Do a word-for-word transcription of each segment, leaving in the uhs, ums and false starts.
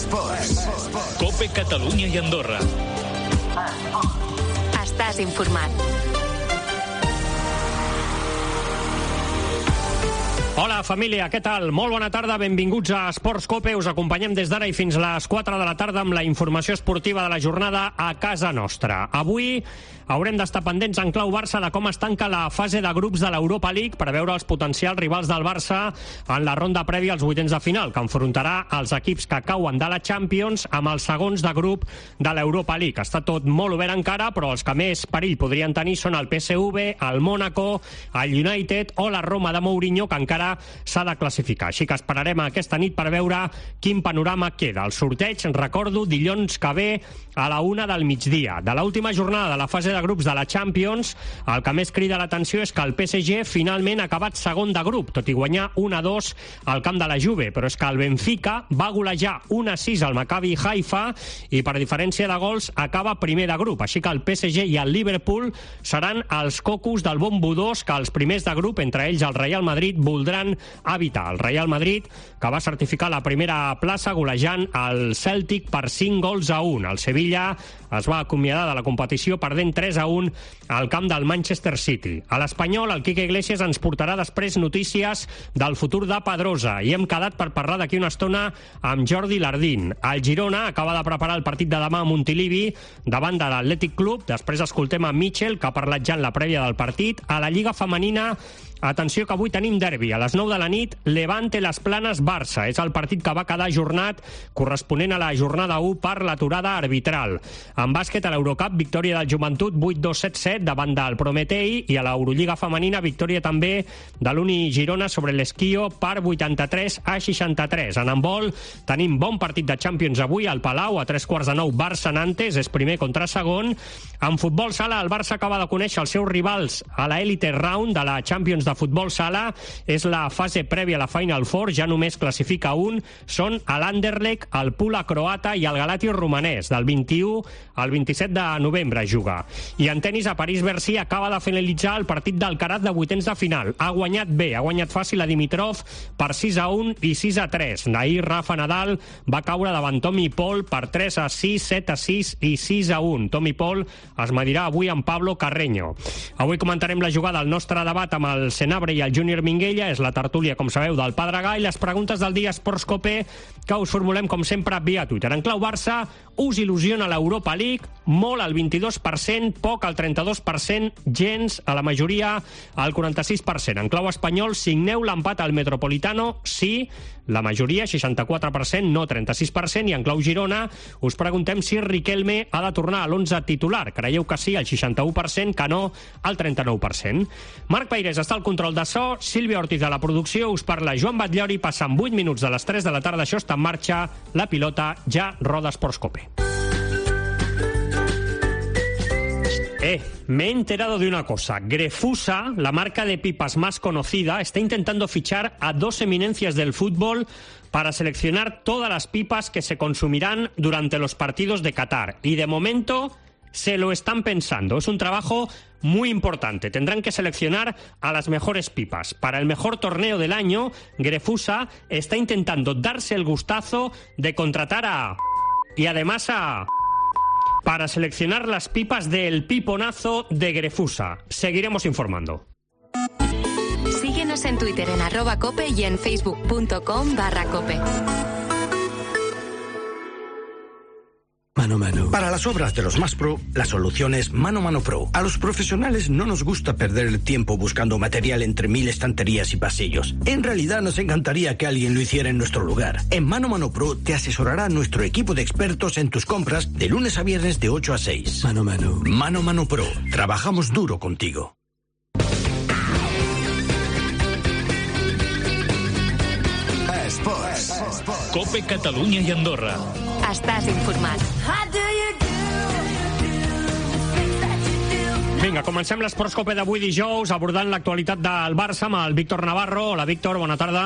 Esports. Cope Catalunya i Andorra. Estàs informat. Hola, família, què tal? Molt bona tarda, benvinguts a Esports Cope. Us acompanyem des d'ara i fins les quatre de la tarda amb la informació esportiva de la jornada a casa nostra. Avui haurem d'estar pendents en clau Barça de com es tanca la fase de grups de l'Europa League per veure els potencials rivals del Barça en la ronda prèvia als vuitens de final, que enfrontarà els equips que cauen de la Champions amb els segons de grup de l'Europa League. Està tot molt obert encara, però els que més perill podrien tenir són el P S V, el Mónaco, el United o la Roma de Mourinho, que encara s'ha de classificar. Així que esperarem aquesta nit per veure quin panorama queda. El sorteig, recordo, dilluns que ve a la una del migdia. De l'última jornada de la fase de grups de la Champions, el que més crida l'atenció és que el P S G finalment ha acabat segon de grup, tot i guanyar un a dos al camp de la Juve, però és que el Benfica va golejar un a sis al Maccabi Haifa i per diferència de gols acaba primer de grup, així que el P S G i el Liverpool seran els cocos del bombo dos que els primers de grup, entre ells el Real Madrid, voldran evitar. El Real Madrid, que va certificar la primera plaça golejant el Celtic per cinc gols a un. El Sevilla es va acomiadar de la competició perdent tres a un al camp del Manchester City. A l'Espanyol, el Quique Iglesias ens portarà després notícies del futur de Pedrosa i hem quedat per parlar d'aquí una estona amb Jordi Lardín. El Girona acaba de preparar el partit de demà a Montilivi davant de l'Atlètic Club. Després escoltem a Mitchell, que ha parlat ja en la prèvia del partit. A la Lliga Femenina, atenció que avui tenim derbi. A les nou de la nit, Levante Les Planes Barça. És el partit que va quedar ajornat corresponent a la jornada u per l'aturada arbitral. En bàsquet, a l'Eurocup, victòria del Joventut vuit dos set set davant del Prometei, i a l'Eurolliga Femenina, victòria també de l'Uni Girona sobre l'Esquio per vuitanta-tres a seixanta-tres. En handbol tenim bon partit de Champions avui al Palau, a tres quarts de nou Barça-Nantes, és primer contra segon. En futbol sala, el Barça acaba de conèixer els seus rivals a la Elite Round de la Champions de futbol sala. És la fase prèvia a la Final Four, ja només classifica un. Són l'Anderlecht, el Pula croata i el Galatio romanès. Del vint-i-u al vint-i-set de novembre juga. I en tenis, a París-Bercy acaba de finalitzar el partit d'Alcaraz de vuitens de final. Ha guanyat bé, ha guanyat fàcil a Dimitrov per sis a un i sis a tres. Ahir Rafa Nadal va caure davant Tommy Paul per tres a sis, set a sis i sis a un. Tommy Paul es medirà avui amb Pablo Carreño. Avui comentarem la jugada al nostre debat amb el Senabre i el Júnior Minguella. És la tertúlia, com sabeu, del Pedregà, i les preguntes del dia Esports Cope que us formulem, com sempre, via Twitter. En clau Barça, us il·lusiona l'Europa League? Molt, al vint-i-dos per cent, poc, al trenta-dos per cent, gens, a la majoria, al quaranta-sis per cent. En clau espanyol, signeu l'empat al Metropolitano? Sí, la majoria, seixanta-quatre per cent, no, trenta-sis per cent. I en clau Girona, us preguntem si Riquelme ha de tornar a l'onze titular. Creieu que sí, al seixanta-u per cent, que no, al trenta-nou per cent. Marc Peirés està al control de so, Sílvia Ortiz de la producció, us parla Joan Batllori, passen vuit minuts de les tres de la tarda, això està en marxa, la pilota ja roda Esports Cope. Eh, me he enterado de una cosa. Grefusa, la marca de pipas más conocida, está intentando fichar a dos eminencias del fútbol para seleccionar todas las pipas que se consumirán durante los partidos de Qatar. Y de momento se lo están pensando. Es un trabajo muy importante. Tendrán que seleccionar a las mejores pipas. Para el mejor torneo del año, Grefusa está intentando darse el gustazo de contratar a... y además a... para seleccionar las pipas del piponazo de Grefusa. Seguiremos informando. Síguenos en Twitter en arroba cope y en facebook.com barra cope. Mano Mano. Para las obras de los más pro, la solución es Mano Mano Pro. A los profesionales no nos gusta perder el tiempo buscando material entre mil estanterías y pasillos. En realidad nos encantaría que alguien lo hiciera en nuestro lugar. En Mano Mano Pro te asesorará nuestro equipo de expertos en tus compras de lunes a viernes de ocho a seis. Mano Mano. Mano Mano Pro. Trabajamos duro contigo. Esports. Cope Catalunya i Andorra. Estàs informat. Vinga, comencem l'Esports Cope d'avui dijous abordant l'actualitat del Barça amb el Víctor Navarro. Hola, Víctor, bona tarda.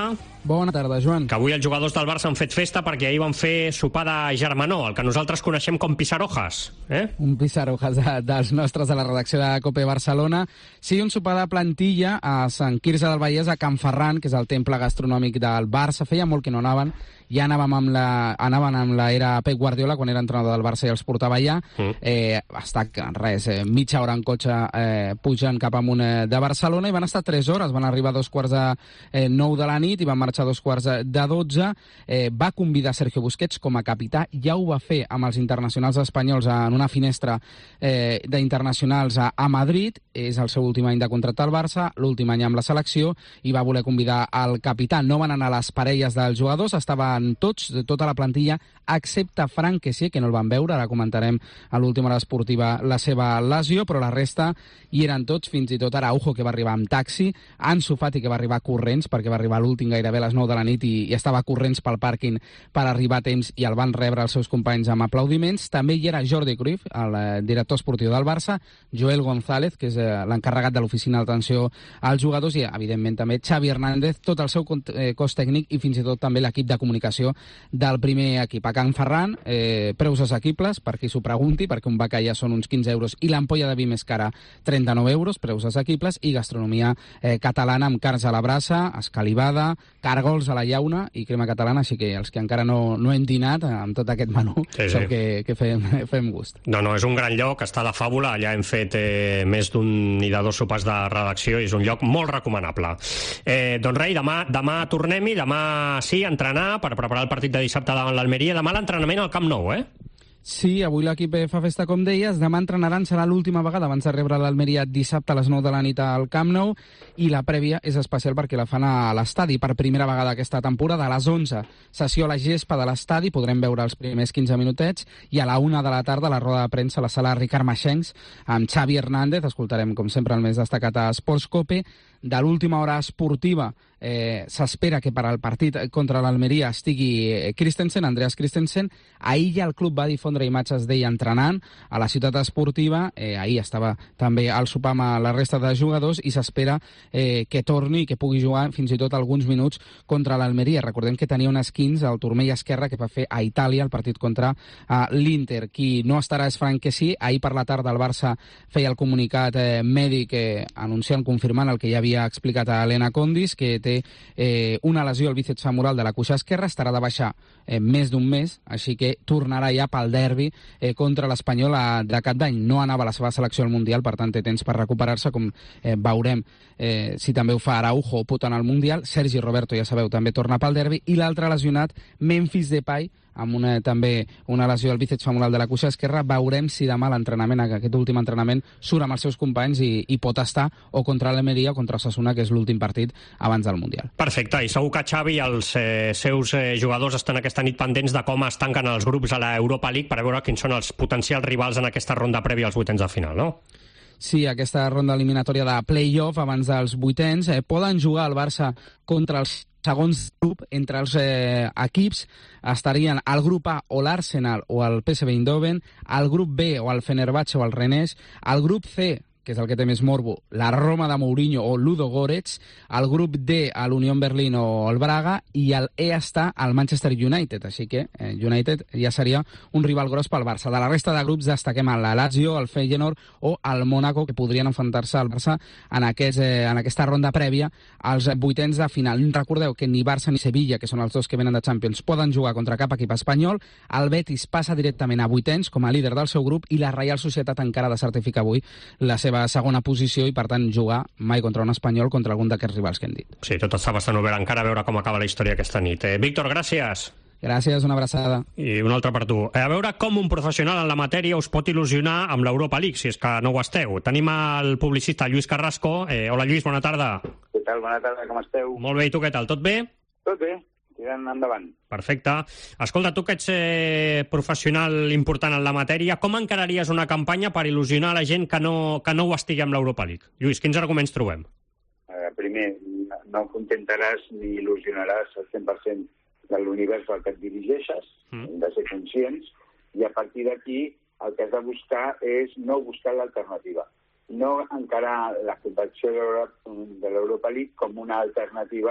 Bona tarda, Joan. Que avui els jugadors del Barça han fet festa perquè ahir van fer sopar de germanor, el que nosaltres coneixem com Pissarrojas. Eh? Un Pissarrojas de, dels nostres de la redacció de Cope Barcelona. Sí, un sopar de plantilla a Sant Quirze del Vallès, a Can Ferran, que és el temple gastronòmic del Barça. Feia molt que no anaven. Ja anàvem amb la, anaven amb l'era Pep Guardiola, quan era entrenador del Barça i els portava allà. Mm. Eh, està, res, eh, mitja hora en cotxe eh, pujant cap amunt eh, de Barcelona, i van estar tres hores. Van arribar a dos quarts de eh, nou de la nit i van marxar a dos quarts de dotze. Eh, va convidar Sergio Busquets com a capità. Ja ho va fer amb els internacionals espanyols en una finestra eh, d'internacionals a, a Madrid. És el seu últim any de contracte al Barça, l'últim any amb la selecció, i va voler convidar el capità. No van anar les parelles dels jugadors, estaven tots, de tota la plantilla, excepte Frank Kessié, que no el van veure, ara comentarem a l'última hora esportiva la seva lesió, però la resta hi eren tots, fins i tot Araujo, que va arribar amb taxi, Ansu Fati, que va arribar corrents, perquè va arribar l'últim gairebé a les nou de la nit i, i estava corrents pel pàrquing per arribar a temps, i el van rebre els seus companys amb aplaudiments. També hi era Jordi Cruyff, el eh, director esportiu del Barça, Joel González, que és eh, l'encarregat de l'oficina d'atenció als jugadors, i evidentment també Xavi Hernández, tot el seu eh, cos tècnic i fins i tot també l'equip de comunicació del primer equip. A Can Ferran, eh, preus assequibles, per qui s'ho pregunti, perquè un bacallà són uns quinze euros i l'ampolla de vi més cara trenta-nou euros, preus assequibles, i gastronomia eh, catalana amb carns a la brasa, escalivada, càrgols a la llauna i crema catalana, així que els que encara no, no hem dinat amb tot aquest menú, sí, sí. que, que fem, fem gust. No, no, és un gran lloc, està de fàbula, allà hem fet eh, més d'un i de dos sopars de redacció, i és un lloc molt recomanable. Eh, doncs res, demà, demà tornem-hi, demà sí, entrenar per preparar el partit de dissabte davant l'Almeria. Demà l'entrenament al Camp Nou, eh? Sí, avui l'equip fa festa, com deies. Demà entrenaran, serà l'última vegada abans de rebre l'Almeria dissabte a les nou de la nit al Camp Nou, i la prèvia és especial perquè la fan a l'estadi per primera vegada aquesta temporada. A les onze, sessió a la gespa de l'estadi, podrem veure els primers quinze minutets, i a la una de la tarda la roda de premsa a la sala Ricard Maxencs amb Xavi Hernández. Escoltarem, com sempre, el més destacat a Esports Cope. De l'última hora esportiva eh, s'espera que per al partit contra l'Almeria estigui Christensen, Andreas Christensen. Ahir ja el club va difondre imatges d'ell entrenant a la ciutat esportiva. Eh, ahir estava també al sopar amb la resta de jugadors, i s'espera eh, que torni i que pugui jugar fins i tot alguns minuts contra l'Almeria. Recordem que tenia un esquins al turmell esquerre que va fer a Itàlia el partit contra eh, l'Inter. Qui no estarà és Frank Kessié. Ahir per la tarda el Barça feia el comunicat eh, mèdic eh, anunciant, confirmant el que ja havia ha explicat a Elena Condis, que té eh, una lesió al bíceps femoral de la cuixa esquerra, estarà de baixa eh, més d'un mes, així que tornarà ja pel derbi eh, contra l'Espanyol de Cap d'Any. No anava a la seva selecció al Mundial, per tant té temps per recuperar-se, com eh, veurem eh, si també ho fa Araujo o pot anar al Mundial. Sergi Roberto, ja sabeu, també torna pel derbi, i l'altre lesionat, Memphis Depay, amb una, també una lesió al bíceps femoral de la cuixa esquerra. Veurem si demà l'entrenament, aquest últim entrenament, surt amb els seus companys i, i pot estar o contra l'Almeria o contra Osasuna, que és l'últim partit abans del Mundial. Perfecte, i segur que Xavi i els eh, seus eh, jugadors estan aquesta nit pendents de com es tanquen els grups a l'Europa League per veure quins són els potencials rivals en aquesta ronda prèvia als vuitens de final, no? Sí, aquesta ronda eliminatòria de play-off abans dels vuitens. Eh, poden jugar el Barça contra els segons grup. Entre els eh, equips estarien el grup A o l'Arsenal o el P S V Eindhoven, el grup B o el Fenerbahçe o el Rennes, el grup C, que és el que té més morbo, la Roma de Mourinho o Ludo Goretz, el grup D, a l'Unión Berlín o el Braga, i el E està al Manchester United, així que eh, United ja seria un rival gros pel Barça. De la resta de grups destaquem el Lazio, el Feyenoord o el Mónaco, que podrien enfrontar-se al Barça en, aquest, eh, en aquesta ronda prèvia als vuitens de final. Recordeu que ni Barça ni Sevilla, que són els dos que venen de Champions, poden jugar contra cap equip espanyol. El Betis passa directament a vuitens com a líder del seu grup, i la Reial Societat encara ha de certificar avui la seva segona posició, i per tant jugar mai contra un espanyol, contra algun d'aquests rivals que hem dit. Sí, tot està bastant obert encara, a veure com acaba la història aquesta nit. Eh, Víctor, gràcies. Gràcies, una abraçada. I una altra per tu. A veure com un professional en la matèria us pot il·lusionar amb l'Europa League, si és que no ho esteu. Tenim el publicista Lluís Carrasco. Eh, hola, Lluís, bona tarda. Què tal? Bona tarda, com esteu? Molt bé, i tu què tal? Tot bé? Tot bé, tirant endavant. Perfecte. Escolta, tu que ets eh, professional important en la matèria, com encararies una campanya per il·lusionar la gent que no, que no ho estigui amb l'Europa League? Lluís, quins arguments trobem? Eh, primer, no contentaràs ni il·lusionaràs al cent per cent de l'univers al que et dirigeixes, mm. hem de ser conscients, i a partir d'aquí el que has de buscar és no buscar l'alternativa, no encarar la competició de l'Europa League com una alternativa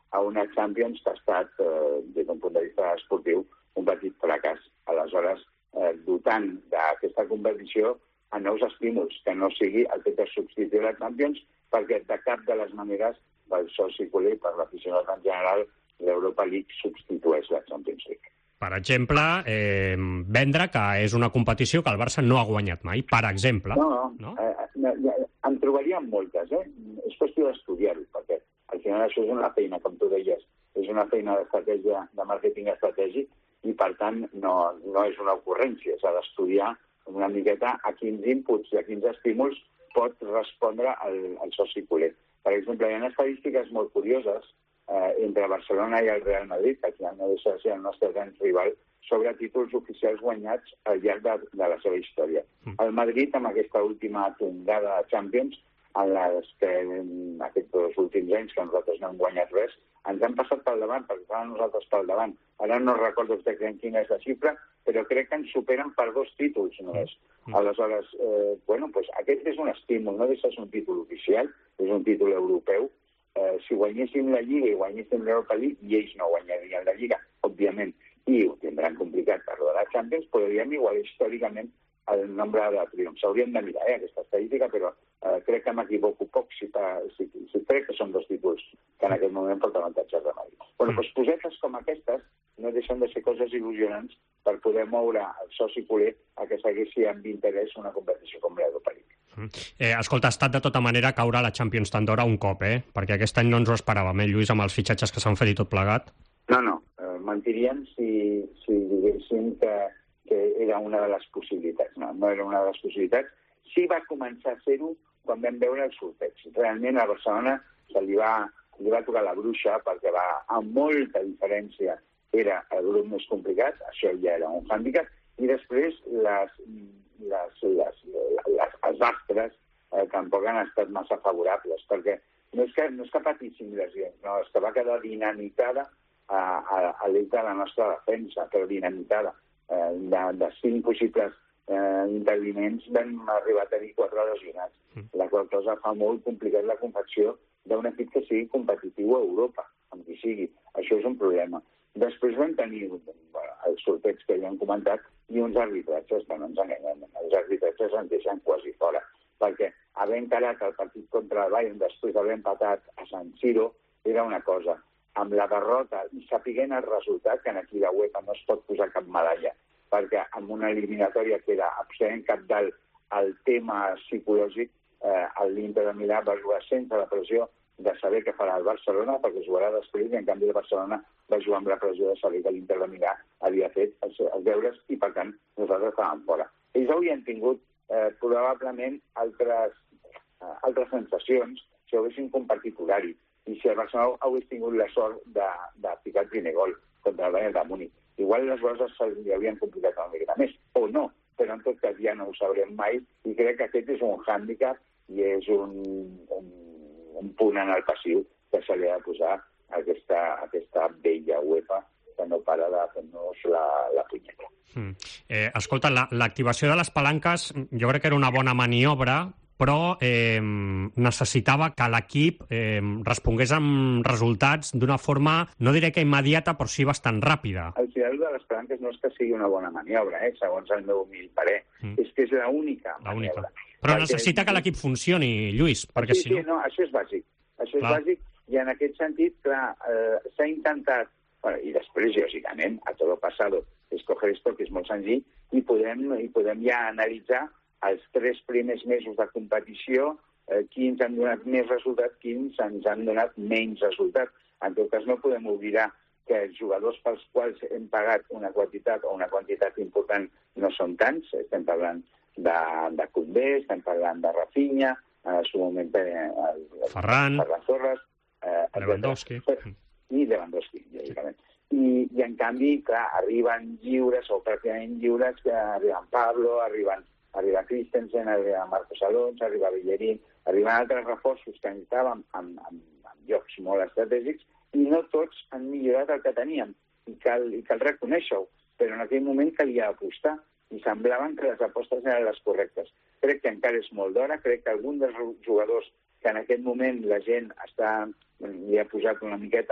a una Champions que ha estat, eh, des d'un punt de vista esportiu, un petit fracàs. Aleshores, eh, dotant d'aquesta competició a nous estímuls, que no sigui el fet de substituir la Champions, perquè de cap de les maneres, pel soci culé i per l'aficionat en general, l'Europa League substitueix la Champions League. Per exemple, eh, vendre que és una competició que el Barça no ha guanyat mai, per exemple. No, no? Eh, eh, en trobaríem moltes, eh? És qüestió d'estudiar-ho, perquè al final això és una feina, com tu deies, és una feina d'estratègia, de màrqueting estratègic, i per tant no, no és una ocurrència, s'ha d'estudiar una miqueta a quins inputs i a quins estímuls pot respondre el, el soci culer. Per exemple, hi ha estadístiques molt curioses eh, entre Barcelona i el Real Madrid, que aquí no deixa de ser el nostre gran rival, sobre títols oficials guanyats al llarg de, de la seva història. El Madrid, amb aquesta última tongada de Champions, en les que en aquests dos últims anys que nosaltres no hem guanyat res, ens han passat pel davant, perquè estaven nosaltres pel davant. Ara no recordo exactament quina és la xifra, però crec que ens superen per dos títols només. Aleshores, eh, bueno, pues aquest és un estímul, no deixa de ser un títol oficial, és un títol europeu. Eh, si guanyéssim la Lliga i guanyéssim l'Europa League, i ells no guanyarien la Lliga, òbviament, i ho tindran complicat per lo de la Champions, podríem igualar històricament el nombre de triomfs. Hauríem de mirar eh, aquesta estadística, però eh, crec que m'equivoco poc si, si, si crec que són dos títols que en aquest moment porten avantatges de Madrid. Bueno, doncs posetes com aquestes no deixen de ser coses il·lusionants per poder moure el soci culer a que segueixi amb interès una competició com l'Europa League. Eh, escolta, ha estat de tota manera caure a la Champions d'Andorra un cop, eh? Perquè aquest any no ens ho esperàvem, eh, Lluís, amb els fitxatges que s'han fet i tot plegat. No, no, eh, mentiríem si, si diguéssim que, que era una de les possibilitats. No, no era una de les possibilitats. Sí va començar a ser-ho quan vam veure el sorteig. Realment a Barcelona se li va, li va tocar la bruixa perquè va, amb molta diferència, era el grup més complicat, això ja era un hàndicap, i després les, les, les, les, els astres eh, tampoc han estat massa favorables, perquè no és que, no és que patissin lesions, no, és que va quedar dinamitada a, a, a l'eix de la nostra defensa, però dinamitada. Eh, de, de cinc possibles eh, intervinents vam arribar a tenir quatre lesionats, la qual cosa fa molt complicat la confecció d'un equip que sigui competitiu a Europa, amb qui sigui. Això és un problema. Després vam tenir bueno, els sorteig que ja hem comentat i uns arbitratges que no ens enganyem. Els arbitratges ens deixen quasi fora, perquè haver encarat el partit contra el Bayern després d'haver empatat a San Siro era una cosa. Amb la derrota i sapiguent el resultat, que aquí la UEFA no es pot posar cap medalla, perquè amb una eliminatòria que era absolutament capdalt el tema psicològic, eh, l'Inter de Milà va jugar sense la pressió de saber què farà el Barcelona, perquè jugarà després, i en canvi el Barcelona va jugar amb la pressió de saber que l'Inter de Milà havia fet els, els deures i, per tant, nosaltres estàvem fora. Ells haurien tingut eh, probablement altres, eh, altres sensacions si haguessin compartit horari i si el Barcelona hagués tingut la sort de, de ficar el primer gol contra el Bayern de Múnich. Igual les coses se li havien complicat una mica més, o no, però en tot cas ja no ho sabrem mai i crec que aquest és un hàndicap i és un, un, un punt en el passiu que se li ha de posar a aquesta, aquesta vella UEFA que no para de fer-nos la, la punyeta. Mm. Eh, escolta, l'activació la, de les palanques jo crec que era una bona maniobra, però eh, necessitava que l'equip eh, respongués amb resultats d'una forma, no diré que immediata, però sí bastant ràpida. El final de les palanques no és que sigui una bona maniobra, eh, segons el meu humil parer. Mm. És que és l'única maniobra. Però perquè necessita que l'equip funcioni, Lluís, perquè sí, si no... Sí, no, això és bàsic. Això és clar. bàsic i en aquest sentit, clar, eh, s'ha intentat, bueno, i després, lògicament, a tot passado, escoger esto, que és molt senzill, i podem, i podem ja analitzar els tres primers mesos de competició, eh, quins han donat més resultat, quins ens han donat menys resultat. En tot cas, no podem oblidar que els jugadors pels quals hem pagat una quantitat o una quantitat important no són tants. Estem parlant de, de Koundé, estem parlant de Rafinha, en el seu moment eh, el, Ferran, Ferran Torres, eh, Lewandowski. I Lewandowski, lògicament. I, I en canvi, clar, arriben lliures o pràcticament lliures, que arriben Pablo, arriben arriba Christensen, arriba Marcos Alonso, arriba Bellerín, arriben altres reforços que necessitàvem en, en, en llocs molt estratègics i no tots han millorat el que teníem i cal, i cal reconèixer-ho, però en aquell moment calia apostar i semblaven que les apostes eren les correctes. Crec que encara és molt d'hora, crec que algun dels jugadors que en aquest moment la gent està, li ha posat una miqueta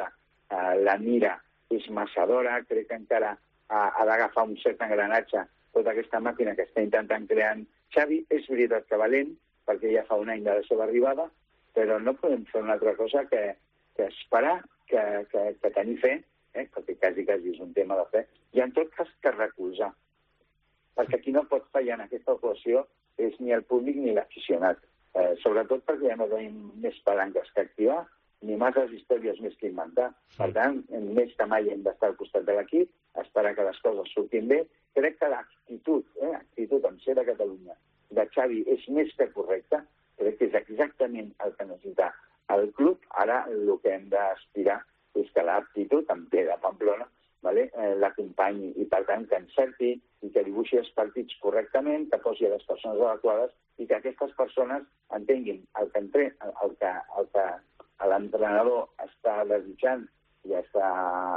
eh, la mira és massa d'hora, crec que encara ha, ha d'agafar un cert engranatge tota aquesta màquina que està intentant crear Xavi. És veritat que valent, perquè ja fa un any de la seva arribada, però no podem fer una altra cosa que, que esperar, que, que, que tenir fe, eh? perquè quasi, quasi és un tema de fe, i en tot cas que recolzar. Perquè qui no pot fallar en aquesta equació és ni el públic ni l'aficionat. Eh, sobretot perquè ja no tenim més palanques que activar, ni masses històries més que inventar. Per tant, més que mai hem d'estar al costat de l'equip, esperar que les coses surtin bé. Crec que l'actitud, eh, actitud en ser de Catalunya, de Xavi és més que correcta. Crec que és exactament el que necessita el club. Ara el que hem d'aspirar és que l'actitud, també de Pamplona, vale? eh, l'acompanyi i, per tant, que encerti i que dibuixi els partits correctament, que posi a les persones adequades i que aquestes persones entenguin el que, entre, el que, el que l'entrenador està desitjant i està,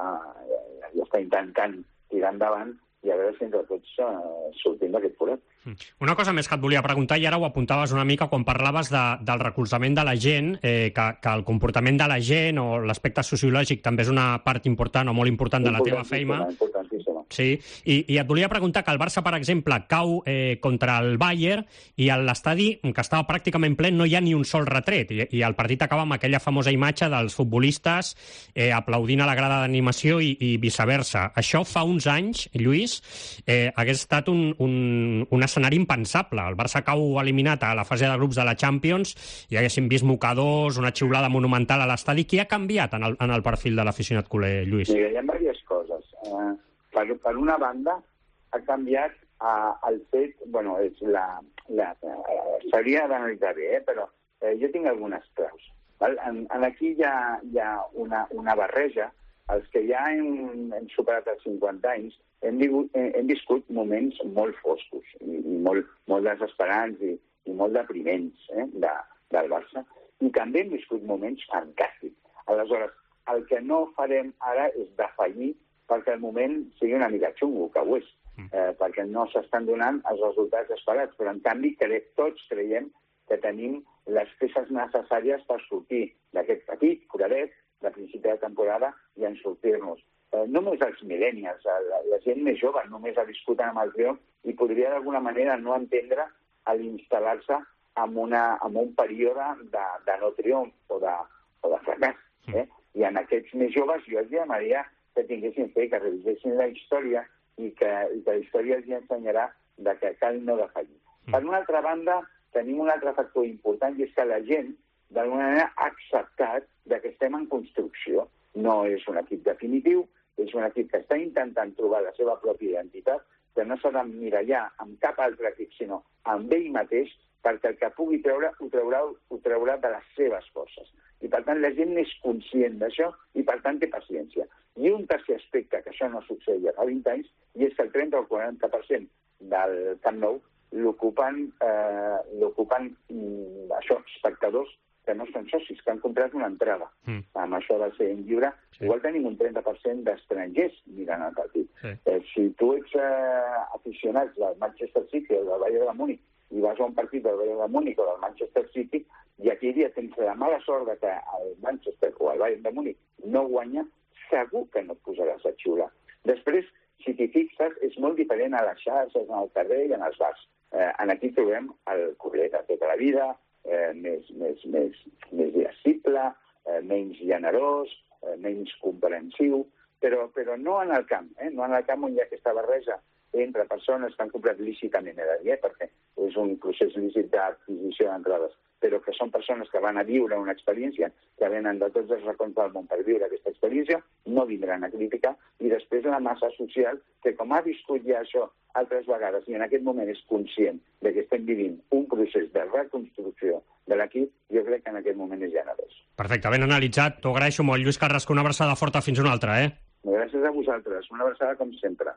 i està intentant tirar endavant, i a veure si entre tots uh, sortim d'aquest forat. Una cosa més que et volia preguntar, i ara ho apuntaves una mica quan parlaves de, del recolzament de la gent, eh, que, que el comportament de la gent o l'aspecte sociològic també és una part important o molt important de la teva feina. Importantíssima. Sí, i, i et volia preguntar que el Barça, per exemple, cau eh, contra el Bayern i a l'estadi, que estava pràcticament ple, no hi ha ni un sol retret, i, i el partit acaba amb aquella famosa imatge dels futbolistes eh, aplaudint a la grada d'animació i, i viceversa. Això fa uns anys, Lluís, eh, hagués estat un, un, un escenari impensable. El Barça cau eliminat a la fase de grups de la Champions i haguéssim vist mocadors, una xiulada monumental a l'estadi. Què ha canviat en el, en el perfil de l'aficionat culer, Lluís? Mira, hi ha diverses coses. Eh, per, per una banda, ha canviat eh, el fet... Bueno, és la, la, eh, seria d'analitzar bé, eh, però eh, jo tinc algunes claus. Val? En, en aquí hi ha, hi ha una, una barreja. Els que ja hem, hem superat els cinquanta anys hem, vingut, hem viscut moments molt foscos i, i molt, molt desesperants i, i molt depriments eh, de, del Barça. I també hem viscut moments fantàstics. Aleshores, el que no farem ara és defallir perquè el moment sigui una mica xungo, que ho és, eh, perquè no s'estan donant els resultats esperats. Però, en canvi, crec, tots creiem que tenim les peces necessàries per sortir d'aquest petit foradet de principi de temporada i en sortir-nos. Eh, només els millennials, la, la gent més jove, només ha viscut amb el triomf i podria d'alguna manera no entendre l'instal·lar-se en, una, en un període de, de no triomf o de, o de fracàs. Eh? I en aquests més joves jo els demanaria que tinguessin fe, que revisessin la història i que, i que la història els ensenyarà de que cal no defallir. Per una altra banda, tenim un altre factor important i és que la gent d'alguna manera ha acceptat que estem en construcció. No és un equip definitiu, és un equip que està intentant trobar la seva pròpia identitat, que no s'ha d'emmirallar amb cap altre equip, sinó amb ell mateix, perquè el que pugui treure ho traurà, ho traurà de les seves forces. I, per tant, la gent és conscient d'això i, per tant, té paciència. I un tercer aspecte, que això no succeïa fa vint anys, i és que el trenta o el quaranta per cent del Camp Nou l'ocupen eh, l'ocupen mm, això, espectadors que no són socis, que han comprat una entrada. Mm. Amb això del ser en lliure, sí. Igual tenim un trenta per cent d'estrangers mirant el partit. Sí. Eh, si tu ets eh, aficionat del Manchester City o del Bayern de Múnich i vas a un partit del Bayern de Múnich o del Manchester City i aquell dia tens la mala sort de que el Manchester o el Bayern de Múnich no guanya, segur que no et posaràs a xiular. Després, si t'hi fixes, és molt diferent a les xarxes, en el carrer i en els bars. Eh, en aquí trobem el culer de tota la vida, Eh, més, més, més, més irascible, eh, menys generós, eh, menys comprensiu, però, però no en el camp, eh? No en el camp on hi ha aquesta barreja entre persones que han comprat lícitament, he de dir, eh? Perquè és un procés lícit d'adquisició d'entrades, però que són persones que van a viure una experiència, que venen de tots els racons del món per viure aquesta experiència, no vindran a criticar, i després la massa social, que com ha viscut ja això altres vegades i en aquest moment és conscient de que estem vivint un procés de reconstrucció de l'equip, jo crec que en aquest moment és generós. Perfecte, ben analitzat. T'ho agraeixo molt, Lluís Carrasco. Una abraçada forta, fins una altra, eh? Gràcies a vosaltres. Una abraçada com sempre.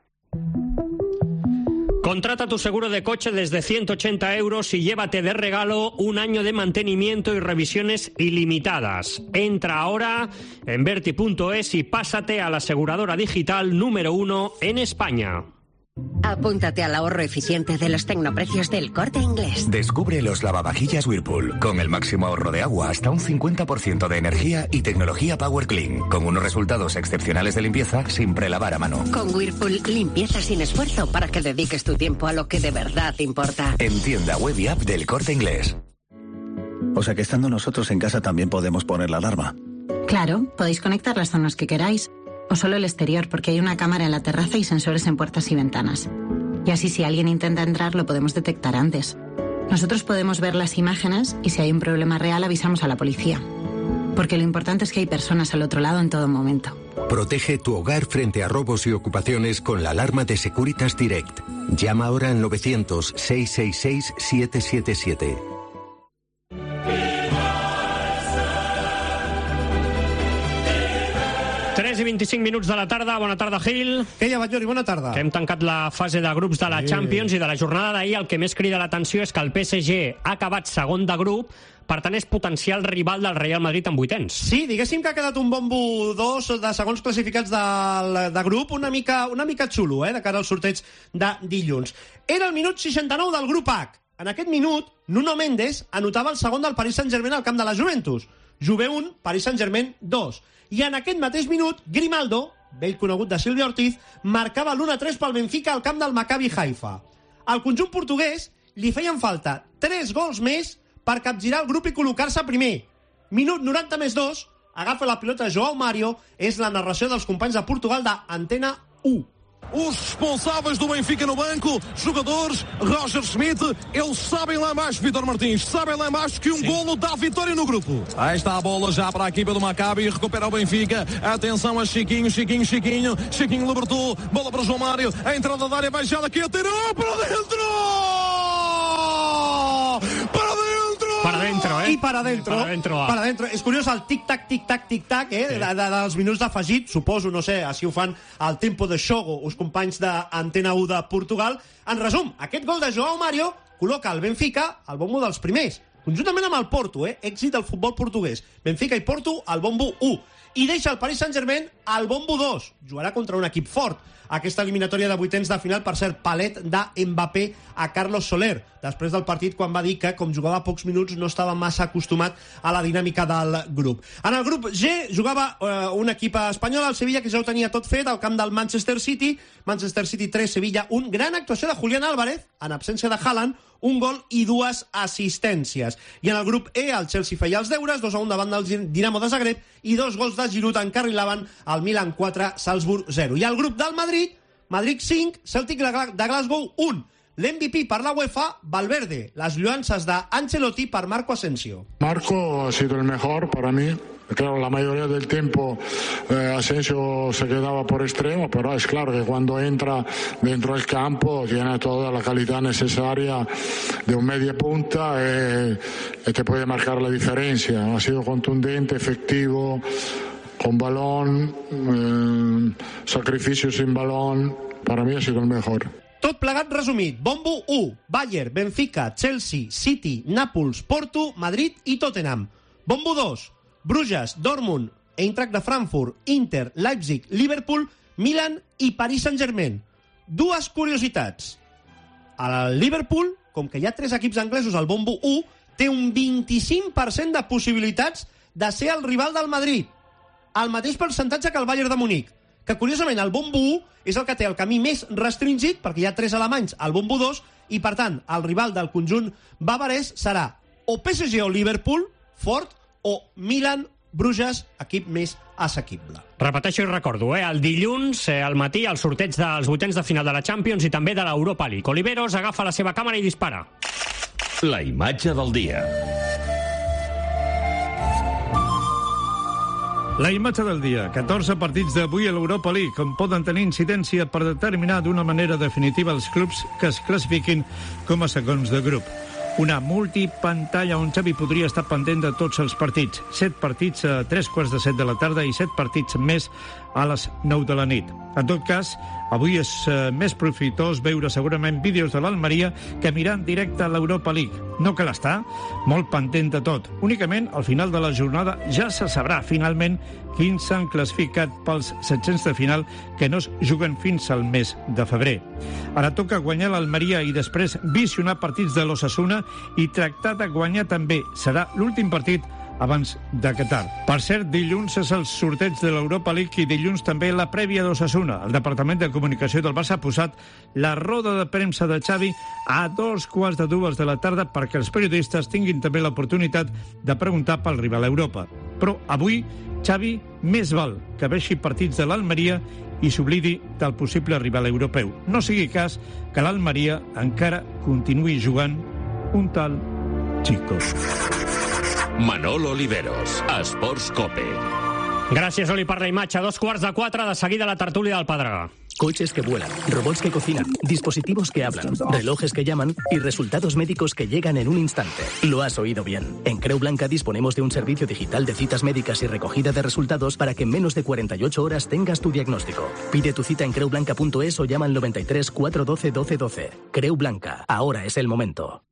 Contrata tu seguro de coche desde ciento ochenta euros y llévate de regalo un año de mantenimiento y revisiones ilimitadas. Entra ahora en verti punto es y pásate a la aseguradora digital número uno en España. Apúntate al ahorro eficiente de los tecnoprecios del Corte Inglés. Descubre los lavavajillas Whirlpool, con el máximo ahorro de agua hasta un cincuenta por ciento de energía y tecnología Power Clean, con unos resultados excepcionales de limpieza sin prelavar a mano. Con Whirlpool, limpieza sin esfuerzo para que dediques tu tiempo a lo que de verdad importa. En tienda web y app del Corte Inglés. O sea que estando nosotros en casa también podemos poner la alarma. Claro, podéis conectar las zonas que queráis. O solo el exterior, porque hay una cámara en la terraza y sensores en puertas y ventanas. Y así si alguien intenta entrar lo podemos detectar antes. Nosotros podemos ver las imágenes y si hay un problema real avisamos a la policía. Porque lo importante es que hay personas al otro lado en todo momento. Protege tu hogar frente a robos y ocupaciones con la alarma de Securitas Direct. Llama ahora al novecientos, seiscientos sesenta y seis, setecientos setenta y siete. tres i vint-i-cinc minuts de la tarda. Bona tarda, Gil. Què hi ha, Batllori? Bona tarda. Que hem tancat la fase de grups de la Champions i de la jornada d'ahir el que més crida l'atenció és que el P S G ha acabat segon de grup, per tant és potencial rival del Real Madrid en vuitens. Sí, diguéssim que ha quedat un bombo dos de segons classificats de, de grup una mica, una mica xulo, eh, de cara al sorteig de dilluns. Era el minut seixanta-nou del grup H. En aquest minut, Nuno Mendes anotava el segon del Paris Saint-Germain al camp de la Juventus. Juve un, Paris Saint-Germain dos. I en aquest mateix minut, Grimaldo, vell conegut de Silvio Ortiz, marcava l'u a tres pel Benfica al camp del Maccabi Haifa. Al conjunt portuguès li feien falta tres gols més per capgirar el grup i col·locar-se primer. Minut noranta més dos, agafa la pilota João Mário, és la narració dels companys de Portugal d'Antena u. Os responsáveis do Benfica no banco, jogadores, Roger Schmidt, eles sabem lá mais, Vítor Martins, sabem lá mais que um Sim. golo dá vitória no grupo. Aí está a bola já para a equipa do Maccabi, recupera o Benfica, atenção a Chiquinho, Chiquinho, Chiquinho, Chiquinho libertou, bola para João Mário, a entrada da área, vai já daqui, atirou para dentro! Para dentro! Para dentro, eh? I para dentro. Para dentro, ah. Para dentro. És curiós el tic-tac, tic-tac, tic-tac, eh? Sí. De, de, dels minuts d'afegit, suposo, no sé, així ho fan al tempo de xogo, els companys d'Antena u de Portugal. En resum, aquest gol de João Mário col·loca el Benfica al bombo dels primers, conjuntament amb el Porto, eh? Èxit del futbol portuguès. Benfica i Porto al bombo u. I deixa el Paris Saint-Germain al bombo dos. Jugarà contra un equip fort. Aquesta eliminatòria de vuitens de final, per cert, palet de Mbappé a Carlos Soler, després del partit quan va dir que, com jugava pocs minuts, no estava massa acostumat a la dinàmica del grup. En el grup G jugava eh, un equip espanyol, el Sevilla, que ja ho tenia tot fet, al camp del Manchester City. Manchester City tres, Sevilla un. Gran actuació de Julián Álvarez, en absència de Haaland, un gol i dues assistències. I en el grup E, el Chelsea feia els deures, dos a un davant del Dinamo de Zagreb, i dos gols de Giroud encarrilaven el Milan quatre, Salzburg zero. I el grup del Madrid, Madrid cinc, Celtic de Glasgow un. L'M V P per la UEFA, Valverde. Les lluances d'Ancelotti per Marco Asensio. Marco ha sido el mejor para mí. Claro, la mayoría del tiempo eh, Asensio se quedaba por extremo, pero es claro que cuando entra dentro del campo tiene toda la calidad necesaria de un media punta y, y te puede marcar la diferencia. Ha sido contundente, efectivo, con balón, eh, sacrificio sin balón. Para mí ha sido el mejor. Tot plegat resumit. Bombo u, Bayern, Benfica, Chelsea, City, Nàpols, Porto, Madrid i Tottenham. Bombo dos, Bruges, Dortmund, Eintracht de Frankfurt, Inter, Leipzig, Liverpool, Milan i Paris Saint-Germain. Dues curiositats. El Liverpool, com que hi ha tres equips anglesos al bombo u, té un vint-i-cinc per cent de possibilitats de ser el rival del Madrid. El mateix percentatge que el Bayern de Munic. Que, curiosament, el bombo u és el que té el camí més restringit, perquè hi ha tres alemanys al bombo dos, i, per tant, el rival del conjunt bavarès serà o P S G o Liverpool, fort, o Milan, Bruges, equip més assequible. Repeteixo i recordo, eh? El dilluns, eh, al matí, el sorteig dels vuitens de final de la Champions i també de l'Europa League. Oliveros agafa la seva càmera i dispara. La imatge del dia. La imatge del dia. catorze partits d'avui a l'Europa League, com poden tenir incidència per determinar d'una manera definitiva els clubs que es classifiquin com a segons de grup. Una multipantalla on Xavi podria estar pendent de tots els partits. Set partits a tres quarts de set de la tarda i set partits més a les nou de la nit. En tot cas, avui és eh, més profitós veure segurament vídeos de l'Almeria que mirar en directe a l'Europa League. No cal estar molt pendent de tot. Únicament, al final de la jornada ja se sabrà finalment quins s'han classificat pels set-cents de final que no es juguen fins al mes de febrer. Ara toca guanyar l'Almeria i després visionar partits de l'Osasuna i tractar de guanyar també. Serà l'últim partit abans de Qatar. Per cert, dilluns és el sorteig de l'Europa League i dilluns també la prèvia d'Osasuna. El Departament de Comunicació del Barça ha posat la roda de premsa de Xavi a dos quarts de dues de la tarda perquè els periodistes tinguin també l'oportunitat de preguntar pel rival a Europa. Però avui, Xavi, més val que vegi partits de l'Almeria i s'oblidi del possible rival europeu. No sigui cas que l'Almeria encara continuï jugant un tal Chico. Manolo Oliveros, Esports Cope. Gràcies, Oli, per la imatge. Dos quarts de quatre, de seguida la tertúlia del Pedregà. Coches que vuelan, robots que cocinan, dispositivos que hablan, relojes que llaman y resultados médicos que llegan en un instante. Lo has oído bien. En Creu Blanca disponemos de un servicio digital de citas médicas y recogida de resultados para que en menos de cuarenta y ocho horas tengas tu diagnóstico. Pide tu cita en creu blanca punto es o llama al noventa y tres, cuatrocientos doce, doce doce. Creu Blanca. Ahora es el momento.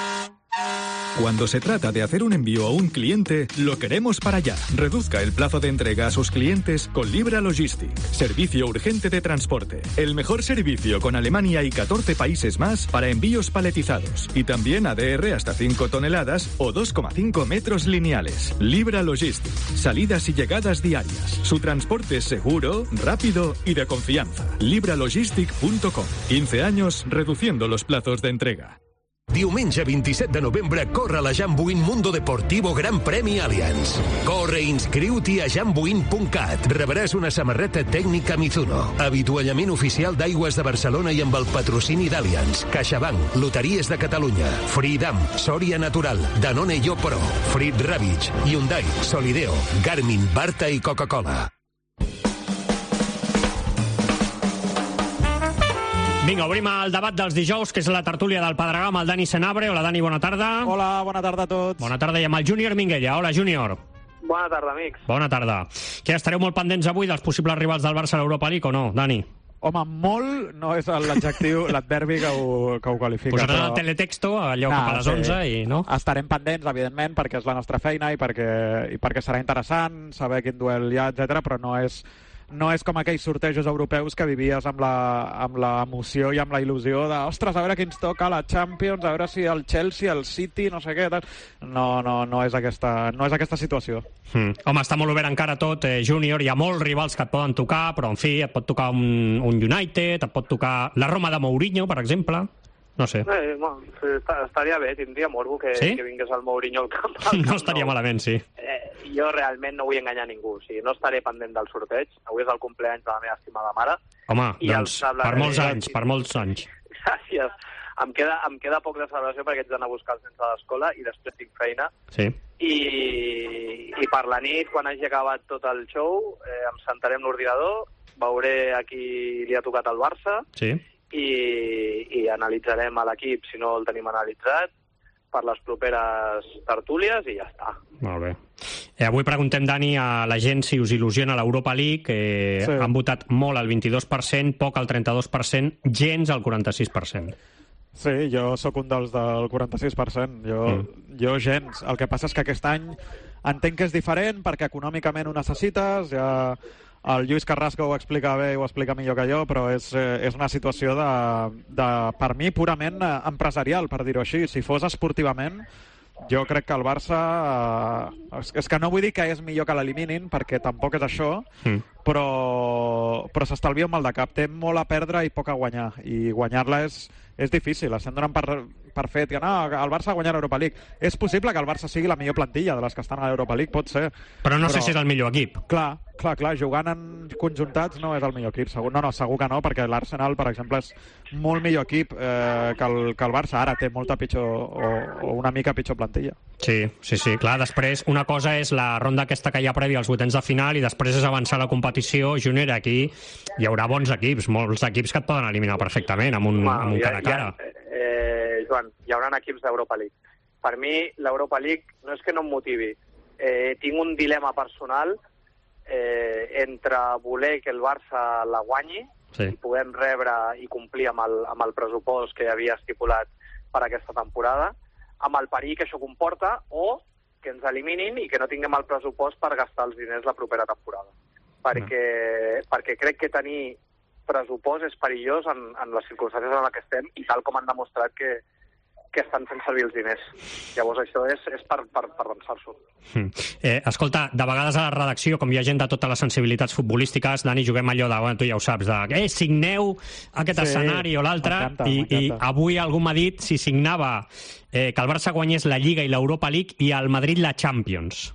Cuando se trata de hacer un envío a un cliente, lo queremos para allá. Reduzca el plazo de entrega a sus clientes con Libra Logistic. Servicio urgente de transporte. El mejor servicio con Alemania y catorce países más para envíos paletizados. Y también A D R hasta cinco toneladas o dos coma cinco metros lineales. Libra Logistic. Salidas y llegadas diarias. Su transporte es seguro, rápido y de confianza. libra logistic punto com. quince años reduciendo los plazos de entrega. Diumenge vint-i-set de novembre corre la Jambuin Mundo Deportivo Gran Premi Allianz. Corre i inscriu-t'hi a jambuin punt cat. Rebràs una samarreta tècnica Mizuno, avituallament oficial d'Aigües de Barcelona i amb el patrocini d'Allianz, CaixaBank, Loteries de Catalunya, Freedom, Soria Natural, Danone Yo Pro, Frit Ravitch, Hyundai, Solideo, Garmin, Barta i Coca-Cola. Vinga, obrim el debat dels dijous, que és la tertúlia del Pedregà amb el Dani Senabre. Hola, Dani, bona tarda. Hola, bona tarda a tots. Bona tarda, i amb el Júnior Minguella. Hola, Júnior. Bona tarda, amics. Bona tarda. Què, estareu molt pendents avui dels possibles rivals del Barça a l'Europa League o no, Dani? Home, molt no és l'adjectiu, l'adverbi que ho, que ho qualifica. Posaràs però... el teletexto allò nah, cap a les onze sí. i no? Estarem pendents, evidentment, perquè és la nostra feina i perquè, i perquè serà interessant saber quin duel hi ha, etcètera, però no és... no és com aquells sortejos europeus que vivies amb la, amb la emoció i amb la il·lusió de, ostres, a veure qui ens toca la Champions, a veure si el Chelsea, el City, no sé què, tal. No, no, no és aquesta, no és aquesta situació. Hmm. Home, està molt obert encara tot, eh, Júnior, hi ha molts rivals que et poden tocar, però, en fi, et pot tocar un, un United, et pot tocar la Roma de Mourinho, per exemple. No sé. Eh, no, estaria bé, tindria morbo que, sí? que vingués el Mourinho al camp. Al camp no estaria no. malament, sí. Eh, jo realment no vull enganyar ningú, o sigui, no estaré pendent del sorteig. Avui és el compleanys de la meva estimada mare. Home, doncs per molts anys, per molts anys. Gràcies. Em queda, em queda poc de celebració perquè haig d'anar a buscar el sense a l'escola i després tinc feina. Sí. I, i per la nit, quan hagi acabat tot el show, eh, em sentaré amb l'ordinador, veuré a qui li ha tocat el Barça. Sí. I, i analitzarem a l'equip, si no el tenim analitzat, per les properes tertúlies i ja està. Molt bé. Eh, avui preguntem, Dani, a la gent si us il·lusiona l'Europa League. Eh, sí. Han votat molt al vint-i-dos per cent, poc al trenta-dos per cent, gens al quaranta-sis per cent. Sí, jo sóc un dels del quaranta-sis per cent. Jo, mm. jo gens. El que passa és que aquest any entenc que és diferent perquè econòmicament ho necessites, ja... El Lluís Carrasco ho explica bé i ho explica millor que jo, però és, és una situació, de, de, per mi, purament empresarial, per dir-ho així. Si fos esportivament, jo crec que el Barça... És, és que no vull dir que és millor que l'eliminin, perquè tampoc és això, mm. però, però s'estalvia un mal de cap. Té molt a perdre i poc a guanyar, i guanyar-la és, és difícil. Estem donant per, per fet que no, el Barça ha guanyat l'Europa League. És possible que el Barça sigui la millor plantilla de les que estan a l'Europa League, pot ser. Però no però... sé si és el millor equip. Clar, clar, clar, jugant en conjuntats no és el millor equip. Segur, no, no, segur que no, perquè l'Arsenal, per exemple, és molt millor equip eh, que, el, que el Barça. Ara té molta pitjor, o, o una mica pitjor plantilla. Sí, sí, sí. Clar, després una cosa és la ronda aquesta que hi ha prèvia als vuitens de final i després és avançar la competició. Júnior, aquí hi haurà bons equips, molts equips que et poden eliminar perfectament amb un, Ma, amb un ja, cara a cara. Ja, eh, Joan, hi haurà equips d'Europa League. Per mi, l'Europa League no és que no em motivi. Eh, tinc un dilema personal eh, entre voler que el Barça la guanyi sí. i podem rebre i complir amb el, amb el pressupost que havia estipulat per aquesta temporada, amb el perill que això comporta, o que ens eliminin i que no tinguem el pressupost per gastar els diners la propera temporada. Perquè, no. perquè crec que tenir pressupost és perillós en, en les circumstàncies en què estem i tal com han demostrat que, que estan fent servir els diners. Llavors això és, és per, per, per pensar-s'ho. Mm. Eh, escolta, de vegades a la redacció, com hi ha gent de totes les sensibilitats futbolístiques, Dani, juguem allò de, bueno, tu ja ho saps, de eh, signeu aquest sí, escenari o l'altre, i, i avui algú m'ha dit si signava eh, que el Barça guanyés la Lliga i l'Europa League i el Madrid la Champions.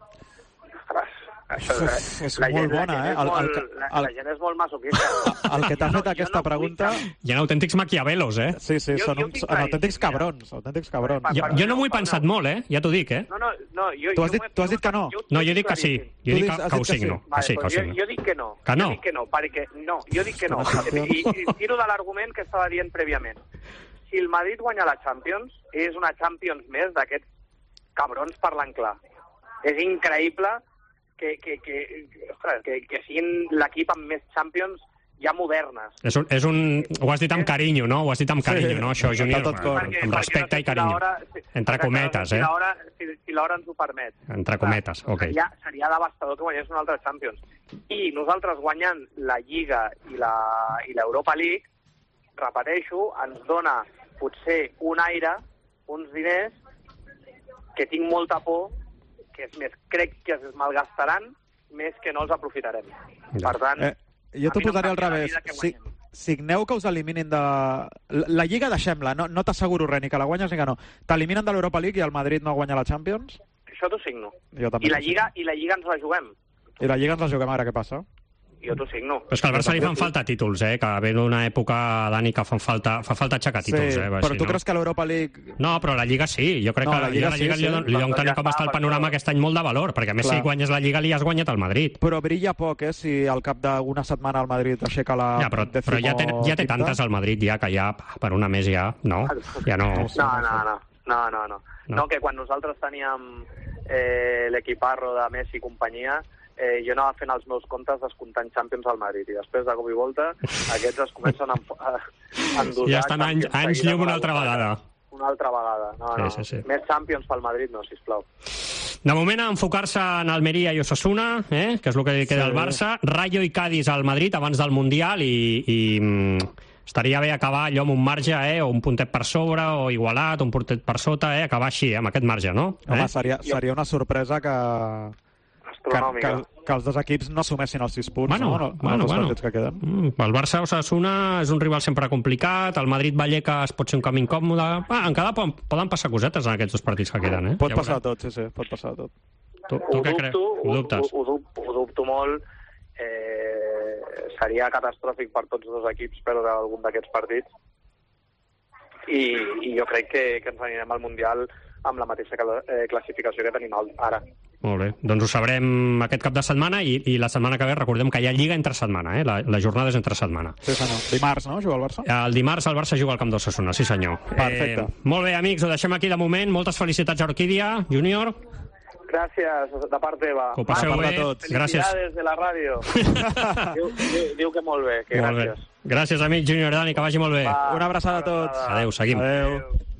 Això és, és la molt gent, bona, la eh? El, el, el, la, la gent és molt masoquista. El que t'ha fet no, aquesta no pregunta... Hi ha autèntics maquiavelos, eh? Sí, sí, jo, són, jo uns, són autèntics cabrons. Autèntics cabrons. Jo, jo no m'ho he pensat molt, eh? Ja t'ho dic, eh? No, no, no. Jo, tu, has dit, tu has dit que no? No, jo dic que sí. Jo dic que, que ho signo. Vale, que sí, que ho signo. Jo, jo dic que no. Que no? Jo dic que no, perquè... No, jo dic que no. I, i tiro de l'argument que estava dient prèviament. Si el Madrid guanya la Champions, és una Champions més d'aquests cabrons parlant clar. És increïble que, que, que, ostres, que, que siguin l'equip amb més Champions ja modernes. És un, és un, ho has dit amb carinyo, no? Ho has dit amb carinyo, sí, no? Això, Júnior, perquè, amb respecte no sé i carinyo. Si si, entre cometes, si eh? L'hora si, si l'hora ens ho permet. Entre cometes, ok. Seria, seria devastador que guanyés un altre Champions. I nosaltres guanyant la Lliga i la i l'Europa League, repeteixo, ens dona potser un aire, uns diners, que tinc molta por, que és més, crec que es malgastaran més que no els aprofitarem. Ja. Per tant, eh, jo t'ho posaré al revés. Si, signeu que us eliminin de... La, la Lliga deixem-la, no, no t'asseguro res, ni que la guanyes ni que no. T'eliminen de l'Europa League i el Madrid no guanya la Champions? Això t'ho signo. Jo també. I la Lliga, i la Lliga ens la juguem. I la Lliga ens la juguem, ara què passa? Jo t'ho signo. Però és que al Barça li fan falta títols, eh? Que ve d'una època, Dani, que fan falta, fa falta aixecar títols, sí, eh? Però així, tu no? creus que l'Europa League... No, però la Lliga sí. Jo crec no, que la Lliga, la Lliga sí, li, sí. li donen tenir com està el panorama aquest any molt de valor, perquè a més Clar. si guanyes la Lliga li has guanyat al Madrid. Però brilla poc, eh? Si al cap d'una setmana el Madrid aixeca la... Ja, però, però ja té, ja té tantes al Madrid ja, que ja per una més ja, no? Ja no... No, no, no. No, no, no. No, no que quan nosaltres teníem eh, l'equiparro de Messi i companyia, eh, jo anava fent els meus comptes descomptant Champions al Madrid i després de cop i volta aquests es comencen a, a, a endosar. Ja estan anys, anys llum una altra vegada. Una altra vegada. No, no. Sí, sí, sí. Més Champions pel Madrid, no, sisplau. De moment, a enfocar-se en Almeria i Osasuna, eh, que és el que queda al sí. Barça, Rayo i Cádiz al Madrid abans del Mundial i... i estaria bé acabar allò amb un marge, eh, o un puntet per sobre, o igualat, un puntet per sota, eh, acabar així, eh, amb aquest marge, no? Home, eh? seria, seria una sorpresa que... Que, que, que els dos equips no assumessin els sis punts, bueno, no? En bueno, els bueno. partits que queden. Mm, el Barça Osasuna és un rival sempre complicat, el Madrid-Vallecas pot ser un camí incòmode... Ah, encara poden, poden passar cosetes en aquests dos partits que queden, eh? Pot ja passar tot, sí, sí, pot passar tot. Tu, tu ho què dubto, creus? Ho dubtes? Ho, ho, ho, ho dubto molt. Eh, seria catastròfic per tots dos equips perdre algun d'aquests partits. I, i jo crec que, que ens anirem al Mundial amb la mateixa classificació que tenim ara. Molt bé, doncs ho sabrem aquest cap de setmana i, i la setmana que ve recordem que hi ha Lliga entre setmana, eh? la, la jornada és entre setmana. Sí, senyor. Dimarts, no? Juga el Barça? El dimarts el Barça juga al Camp d'Osasuna, sí senyor. Perfecte. Eh, molt bé, amics, ho deixem aquí de moment. Moltes felicitats a Orquídia, Júnior. Gràcies, de part teva. Que ho passeu bé. Gràcies. Felicidades de la ràdio. diu, diu, diu que molt bé, que molt gràcies. Bé. Gràcies, amic Júnior Dani, que vagi molt bé. Va, una abraçada a tots. Adéu, seguim. Adéu.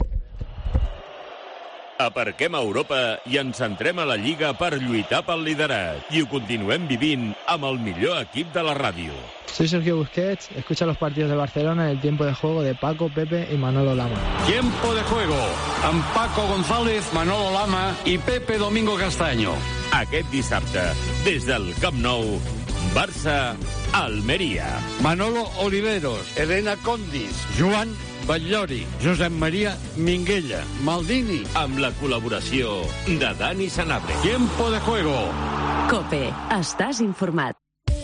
Aparquem a Europa i ens centrem a la Lliga per lluitar pel liderat. I ho continuem vivint amb el millor equip de la ràdio. Soy Sergio Busquets, escucha los partidos de Barcelona en el tiempo de juego de Paco, Pepe y Manolo Lama. Tiempo de juego amb Paco González, Manolo Lama i Pepe Domingo Castaño. Aquest dissabte, des del Camp Nou, Barça-Almeria. Manolo Oliveros, Elena Condis, Joan Batllori, Josep Maria Minguella, Maldini. Amb la col·laboració de Dani Sanabria. Tiempo de juego. COPE. Estàs informat.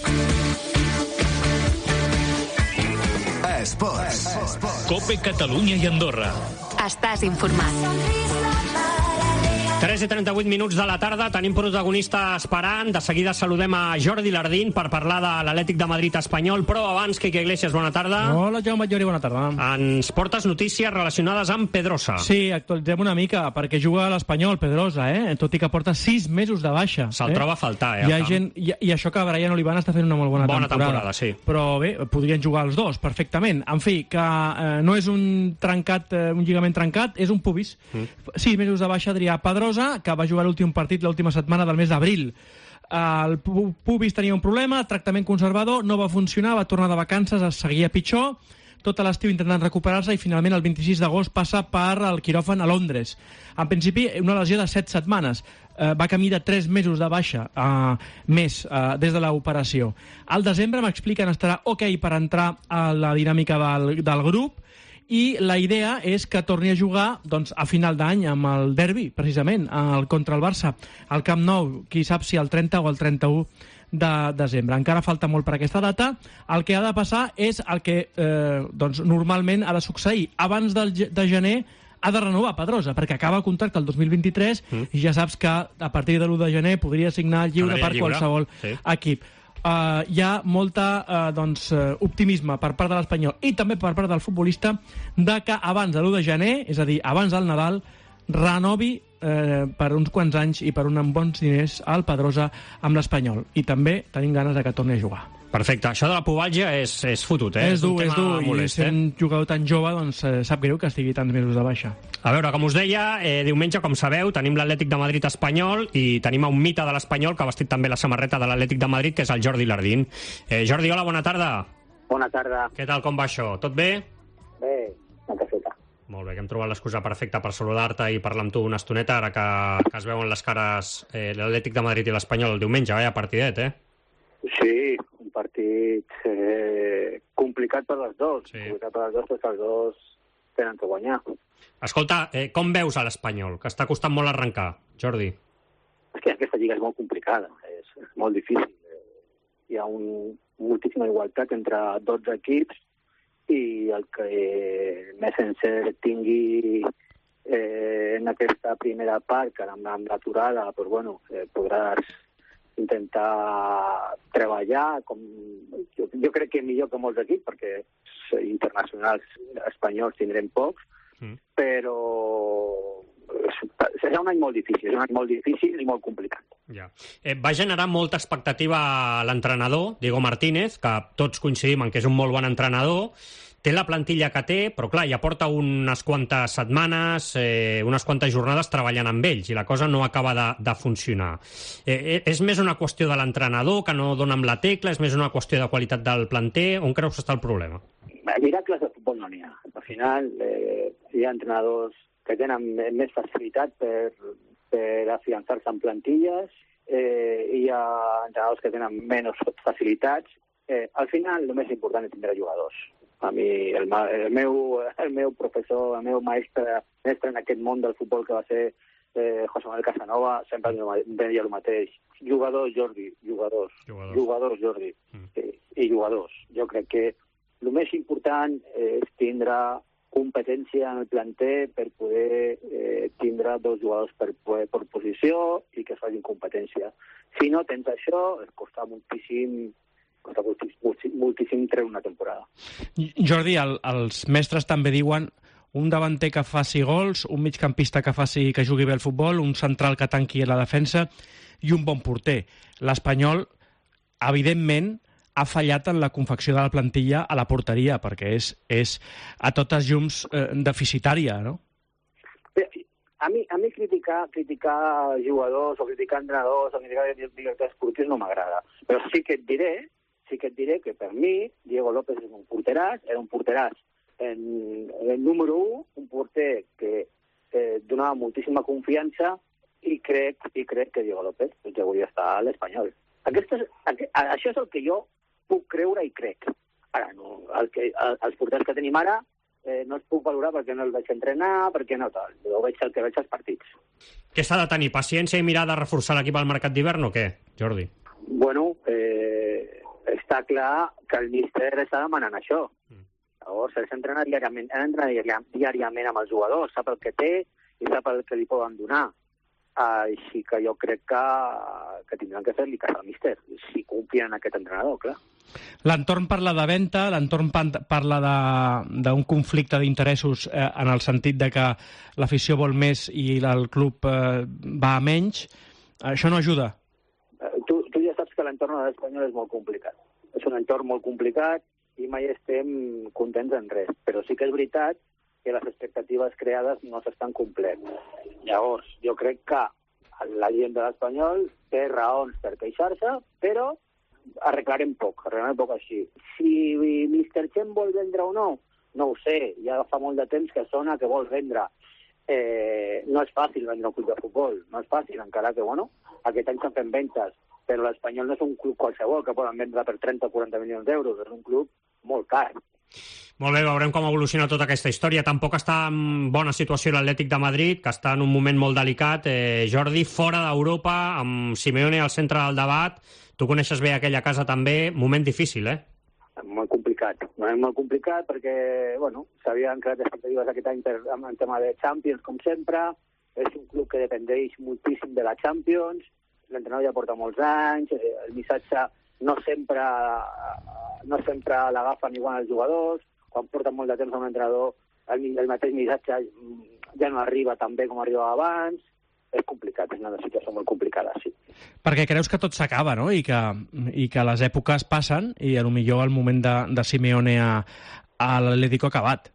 Esports. COPE Catalunya i Andorra. Estàs informat. tres tres i trenta-vuit minuts de la tarda, tenim protagonista esperant. De seguida saludem a Jordi Lardín per parlar de l'Atlètic de Madrid espanyol, però abans, Quique Iglesias, bona tarda. Hola, Jaume Llori, bona tarda. Ens portes notícies relacionades amb Pedrosa. Sí, actualitzem una mica, perquè juga a l'Espanyol, Pedrosa, eh? Tot i que porta sis mesos de baixa. Se'l eh? troba a faltar, eh? Hi ha gent, i, I això que Brian Olivan està fent una molt bona, bona temporada. temporada, sí. Però bé, podrien jugar els dos, perfectament. En fi, que eh, no és un trencat, eh, un lligament trencat, és un pubis. Mm. Sis mesos de baixa, Adrià Pedrosa, que va jugar l'últim partit l'última setmana del mes d'abril. El pubis tenia un problema, tractament conservador, no va funcionar, va tornar de vacances, es seguia pitjor, tot l'estiu intentant recuperar-se i finalment el vint-i-sis d'agost passa per el quiròfan a Londres. En principi, una lesió de set setmanes. Eh, va camí de tres mesos de baixa eh, més eh, des de l'operació. Al desembre m'expliquen estarà ok per entrar a la dinàmica del, del grup, i la idea és que torni a jugar doncs, a final d'any amb el derbi, precisament, el, contra el Barça, al Camp Nou, qui sap si el trenta o el trenta-u de desembre. Encara falta molt per aquesta data. El que ha de passar és el que eh, doncs, normalment ha de succeir. Abans del, de gener ha de renovar Pedrosa, perquè acaba el contracte el dos mil vint-i-tres mm. i ja saps que a partir de l'u de gener podria signar lliure Quedaria per lliure. qualsevol sí. equip. Uh, hi ha molta uh, doncs, uh, optimisme per part de l'Espanyol i també per part del futbolista de que abans de l'u de gener, és a dir, abans del Nadal, renovi eh, per uns quants anys i per uns bons diners al Pedrosa amb l'Espanyol. I també tenim ganes de que torni a jugar. Perfecte. Això de la pubalgia és, és fotut, eh? És dur, és, és dur. Molest, I sent eh? jugador tan jove, doncs eh, sap greu que estigui tants mesos de baixa. A veure, com us deia, eh, diumenge, com sabeu, tenim l'Atlètic de Madrid espanyol i tenim un mite de l'Espanyol que ha vestit també la samarreta de l'Atlètic de Madrid, que és el Jordi Lardín. Eh, Jordi, hola, bona tarda. Bona tarda. Què tal, com va això? Tot bé? Bé, una caseta. Molt bé, que hem trobat l'excusa perfecta per saludar-te i parlar amb tu una estoneta, ara que, que es veuen les cares eh, l'Atlètic de Madrid i l'Espanyol el diumenge, eh, a partidet, eh? Sí, un partit eh, complicat per les dos. Sí. Complicat per les dos, perquè els dos tenen que guanyar. Escolta, eh, com veus a l'Espanyol, que està costant molt arrencar, Jordi? És que aquesta lliga és molt complicada, és, és molt difícil. Hi ha un, moltíssima igualtat entre dotze equips i el que eh, més encert tingui eh, en aquesta primera part, que amb, amb l'aturada, doncs, bueno, eh, podràs intentar treballar, com jo, jo crec que millor que molts equips, perquè internacionals espanyols tindrem pocs, mm. però serà un any molt difícil, és un any molt difícil i molt complicat. Ja. Eh, va generar molta expectativa a l'entrenador, Diego Martínez, que tots coincidim en que és un molt bon entrenador. Té la plantilla que té, però clar, ja porta unes quantes setmanes, eh, unes quantes jornades treballant amb ells i la cosa no acaba de, de funcionar. Eh, és més una qüestió de l'entrenador que no dona amb la tecla, és més una qüestió de qualitat del planter? On creus que està el problema? Miracles de futbol no n'hi ha. Al final eh, hi ha entrenadors que tenen més facilitat per, per afiançar-se en plantilles, eh, hi ha entrenadors que tenen menys facilitats. Eh, al final, el més important és tindre jugadors. A mi, el, el, meu, el meu professor, el meu mestre, mestre en aquest món del futbol que va ser eh, José Manuel Casanova, sempre em deia el mateix. Jugadors, Jordi, jugadors. Jugadors, jugadors Jordi. Mm. I, I jugadors. Jo crec que el més important és tindre competència en el planter per poder eh, tindre dos jugadors per, per posició i que es facin competència. Si no tens això, es costa moltíssim costa moltíssim, moltíssim treure una temporada. Jordi, el, els mestres també diuen un davanter que faci gols, un migcampista que faci que jugui bé al futbol, un central que tanqui la defensa i un bon porter. L'Espanyol, evidentment, ha fallat en la confecció de la plantilla a la porteria, perquè és, és a totes llums eh, deficitària, no? A mi, a mi criticar, criticar jugadors o criticar entrenadors o criticar directors esportius no m'agrada. Però sí que et diré sí que et diré que per mi Diego López és un porteràs, era un porteràs en, en número un, un porter que eh, donava moltíssima confiança i crec, i crec que Diego López ja hauria d'estar a l'Espanyol. Aquest és, aquest, això és el que jo puc creure i crec. Ara, no, el que, el, els porters que tenim ara eh, no els puc valorar perquè no els vaig entrenar, perquè no tal. Jo veig el que veig als partits. Què s'ha de tenir? Paciència i mirar de reforçar l'equip al mercat d'hivern o què, Jordi? Bueno, eh, està clar que el míster està demanant això. Mm. Llavors, ells entrenen diàriament, entrenen diàriament amb els jugadors, sap el que té i sap el que li poden donar. Així que jo crec que, que tindran que fer-li cas al míster, si confien en aquest entrenador, clar. L'entorn parla de venda, l'entorn parla d'un conflicte d'interessos eh, en el sentit de que l'afició vol més i el club eh, va a menys. Això no ajuda? Tu, tu ja saps que l'entorn de l'Espanyol és molt complicat. És un entorn molt complicat i mai estem contents en res. Però sí que és veritat que les expectatives creades no s'estan complint. Llavors, jo crec que la gent de l'Espanyol té raons per queixar-se, però arreglarem poc, arreglarem poc així. Si míster Chen vol vendre o no, no ho sé, ja fa molt de temps que sona que vol vendre. Eh, no és fàcil vendre un club de futbol, no és fàcil, encara que, bueno, aquest any s'han fet ventes, però l'Espanyol no és un club qualsevol que poden vendre per trenta o quaranta milions d'euros, és un club molt car. Molt bé, veurem com evoluciona tota aquesta història. Tampoc està en bona situació l'Atlètic de Madrid, que està en un moment molt delicat. Eh, Jordi, fora d'Europa, amb Simeone al centre del debat. Tu coneixes bé aquella casa també. Moment difícil, eh? Molt complicat. Moment molt complicat perquè, bueno, s'havien creat expectatives aquest any per, en tema de Champions, com sempre. És un club que dependeix moltíssim de la Champions. L'entrenador ja porta molts anys. El missatge no sempre, no sempre l'agafen igual els jugadors. Quan porten molt de temps a un entrenador, el, el mateix missatge ja no arriba tan bé com arribava abans. És complicat, és una situació molt complicada, sí. Perquè creus que tot s'acaba, no? I que, i que les èpoques passen i potser el moment de, de Simeone a, a l'Atlético ha acabat.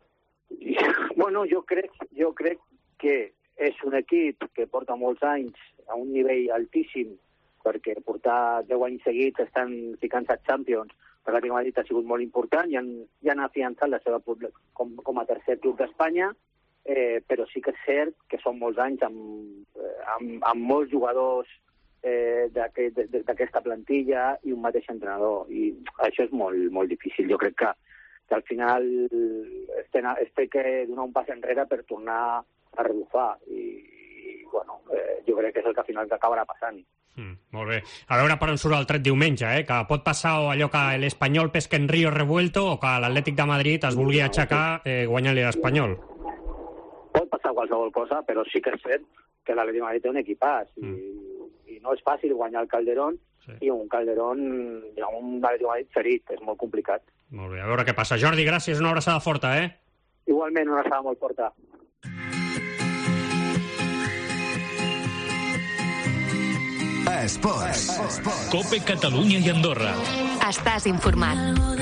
Bueno, jo crec, jo crec que és un equip que porta molts anys a un nivell altíssim, perquè portar deu anys seguits estan ficant-se a Champions, per l'Atlètic de Madrid ha sigut molt important i han, ja han afiançat la seva com, com a tercer club d'Espanya, eh, però sí que és cert que són molts anys amb, amb, amb molts jugadors eh, d'aquesta plantilla i un mateix entrenador, i això és molt, molt difícil. Jo crec que, que al final es té, es té que donar un pas enrere per tornar a rebufar, i, i bueno, eh, jo crec que és el que al final acabarà passant. Mm, molt bé. A veure per on surt el tret diumenge, eh? Que pot passar o allò que l'Espanyol pesca en Río revuelto o que l'Atlètic de Madrid es vulgui aixecar eh, guanyant-li l'Espanyol. Pot passar qualsevol cosa, però sí que és cert que l'Atlètic de Madrid té un equipàs i, mm. i no és fàcil guanyar el Calderón, sí. I un Calderón, hi ha un Atlètic de Madrid ferit, és molt complicat. Molt bé, a veure què passa. Jordi, gràcies, una abraçada forta, eh? Igualment, una abraçada molt forta. Esports. Esports. Cope Catalunya i Andorra. Estàs informat.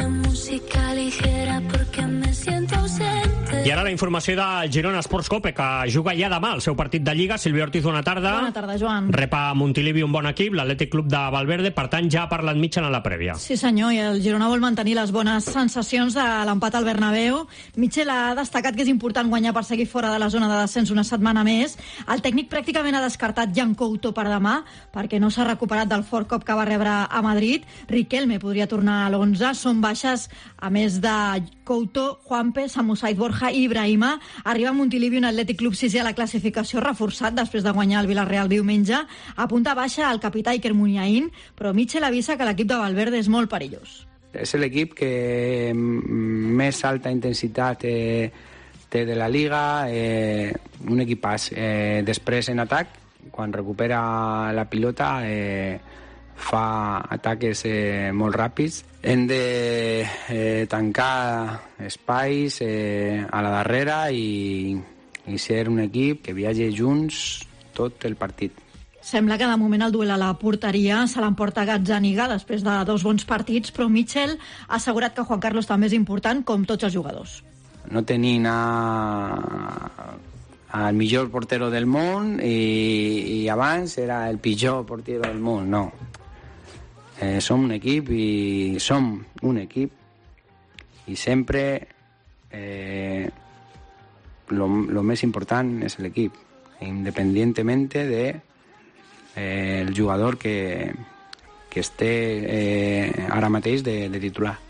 I ara la informació del Girona Esports Cope, que juga ja demà el seu partit de Lliga. Sílvia Ortiz, bona tarda. Bona tarda, Joan. Rep a Montilivi un bon equip, l'Atlètic Club de Valverde, per tant ja ha parlat Mitchell en la prèvia. Sí senyor, i el Girona vol mantenir les bones sensacions de l'empat al Bernabéu. Mitchell ha destacat que és important guanyar per seguir fora de la zona de descens una setmana més. El tècnic pràcticament ha descartat Jan Couto per demà, perquè no s'ha recuperat del fort cop que va rebre a Madrid. Riquelme podria tornar a l'onze. Són baixes, a més de Couto, Juanpe, Samu Said, Borja i Ibrahima. Arriba a Montilivi un Atlètic Club sisè a la classificació, reforçat després de guanyar el Villarreal diumenge. A punta baixa el capità Iker Muniain, però Mitchell avisa que l'equip de Valverde és molt perillós. És l'equip que més alta intensitat eh, té de la Liga, eh, un equipàs. Eh, després en atac, quan recupera la pilota, eh, fa ataques eh, molt ràpids. Hem de eh, tancar espais eh, a la darrera i, i ser un equip que viatge junts tot el partit. Sembla que de moment el duel a la porteria se l'emporta Gazzaniga després de dos bons partits, però Mitchell ha assegurat que Juan Carlos també és important, com tots els jugadors. No tenim a... el millor portero del món i, i abans era el pitjor portero del món, no. Eh, som un equip i som un equip i sempre eh, lo, lo més important és l'equip, independientement de eh, el jugador que, que esté eh, ara mateix de, de titular.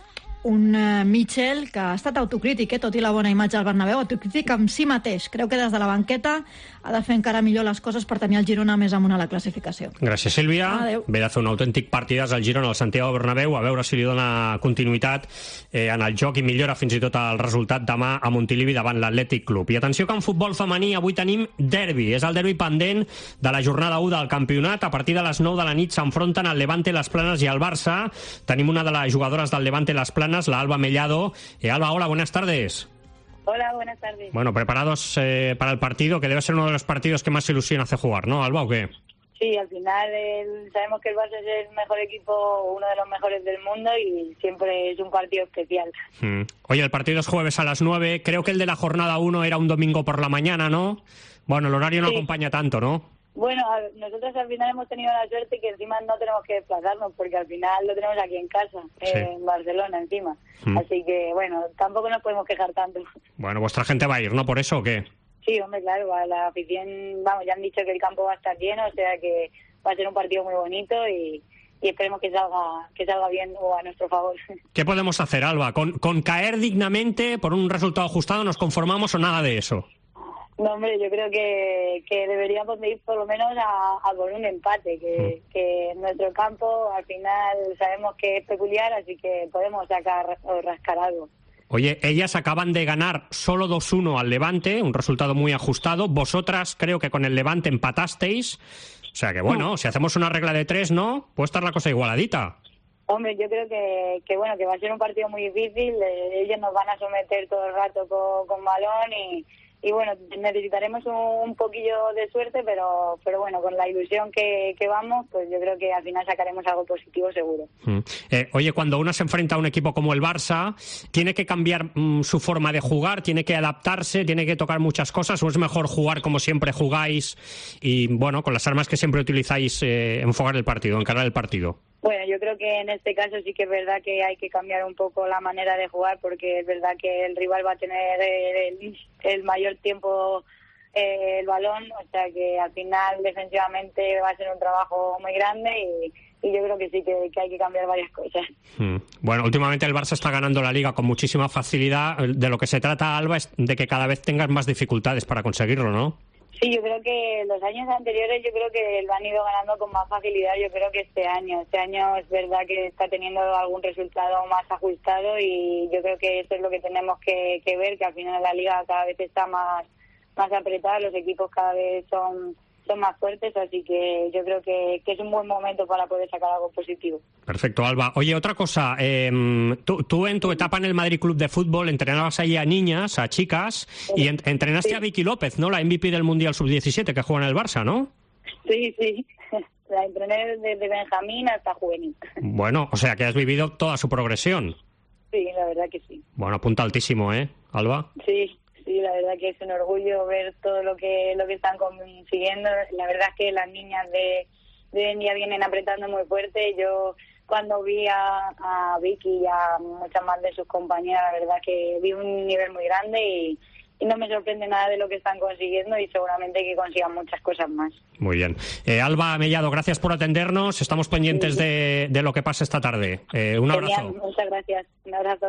Un uh, Mitchell que ha estat autocrític, eh, tot i la bona imatge al Bernabéu, autocrític amb si mateix. Creu que des de la banqueta ha de fer encara millor les coses per tenir el Girona més amunt a la classificació. Gràcies, Sílvia. Adéu. Ve de fer un autèntic partidàs al Girona al Santiago Bernabéu, a veure si li dona continuïtat eh, en el joc i millora fins i tot el resultat demà a Montilivi davant l'Atlètic Club. I atenció que en futbol femení avui tenim derbi. És el derbi pendent de la jornada u del campionat. A partir de les nou de la nit s'enfronten el Levante, les Planes i el Barça. Tenim una de les jugadores del Levante, les Planes, la Alba Mellado. Eh, Alba, hola, buenas tardes. Hola, buenas tardes. Bueno, preparados eh, para el partido, que debe ser uno de los partidos que más ilusión hace jugar, ¿no, Alba, o qué? Sí, al final el, sabemos que el Barça es el mejor equipo, uno de los mejores del mundo y siempre es un partido especial. Mm. Oye, el partido es jueves a las nueve, creo que el de la jornada uno era un domingo por la mañana, ¿no? Bueno, el horario no sí. acompaña tanto, ¿no? Bueno, a, nosotros al final hemos tenido la suerte que encima no tenemos que desplazarnos porque al final lo tenemos aquí en casa, sí. eh, en Barcelona encima. Mm. Así que, bueno, tampoco nos podemos quejar tanto. Bueno, vuestra gente va a ir, ¿no? ¿Por eso o qué? Sí, hombre, claro, a la afición, vamos, ya han dicho que el campo va a estar lleno, o sea que va a ser un partido muy bonito y, y esperemos que salga que salga bien o a nuestro favor. ¿Qué podemos hacer, Alba? ¿Con, con caer dignamente por un resultado ajustado nos conformamos o nada de eso? No, hombre, yo creo que, que deberíamos de ir por lo menos a, a por un empate, que, que nuestro campo al final sabemos que es peculiar, así que podemos sacar o rascar algo. Oye, ellas acaban de ganar solo dos uno al Levante, un resultado muy ajustado. Vosotras creo que con el Levante empatasteis. O sea que bueno, si hacemos una regla de tres, ¿no? Puede estar la cosa igualadita. Hombre, yo creo que, que bueno que va a ser un partido muy difícil. Eh, ellos nos van a someter todo el rato con, con balón y... Y bueno, necesitaremos un, un poquillo de suerte, pero pero bueno, con la ilusión que, que vamos, pues yo creo que al final sacaremos algo positivo seguro. Mm. Eh, oye, cuando uno se enfrenta a un equipo como el Barça, ¿tiene que cambiar mm, su forma de jugar? ¿Tiene que adaptarse? ¿Tiene que tocar muchas cosas? ¿O es mejor jugar como siempre jugáis y, bueno, con las armas que siempre utilizáis, eh, enfocar el partido, encarar el partido? Bueno, yo creo que en este caso sí que es verdad que hay que cambiar un poco la manera de jugar porque es verdad que el rival va a tener el, el mayor tiempo eh, el balón, o sea que al final defensivamente va a ser un trabajo muy grande y, y yo creo que sí que, que hay que cambiar varias cosas. Hmm. Bueno, últimamente el Barça está ganando la Liga con muchísima facilidad. De lo que se trata, Alba, es de que cada vez tengas más dificultades para conseguirlo, ¿no? Sí, yo creo que los años anteriores yo creo que lo han ido ganando con más facilidad. Yo creo que este año, este año es verdad que está teniendo algún resultado más ajustado y yo creo que eso es lo que tenemos que, que ver, que al final la liga cada vez está más, más apretada, los equipos cada vez son, son más fuertes, así que yo creo que, que es un buen momento para poder sacar algo positivo. Perfecto, Alba. Oye, otra cosa, eh, tú, tú en tu etapa en el Madrid Club de Fútbol entrenabas ahí a niñas, a chicas, y en, entrenaste sí. a Vicky López, ¿no? La M V P del Mundial sub diecisiete que juega en el Barça, ¿no? Sí, sí. La entrené desde Benjamín hasta juvenil. Bueno, o sea que has vivido toda su progresión. Sí, la verdad que sí. Bueno, punta altísimo, ¿eh, Alba? Sí. Sí, la verdad que es un orgullo ver todo lo que lo que están consiguiendo. La verdad es que las niñas de, de hoy en día vienen apretando muy fuerte. Yo cuando vi a, a Vicky y a muchas más de sus compañeras, la verdad que vi un nivel muy grande y, y no me sorprende nada de lo que están consiguiendo y seguramente que consigan muchas cosas más. Muy bien. Eh, Alba Mellado, gracias por atendernos. Estamos pendientes sí. de, de lo que pasa esta tarde. Eh, un Genial, abrazo. muchas gracias. Un abrazo.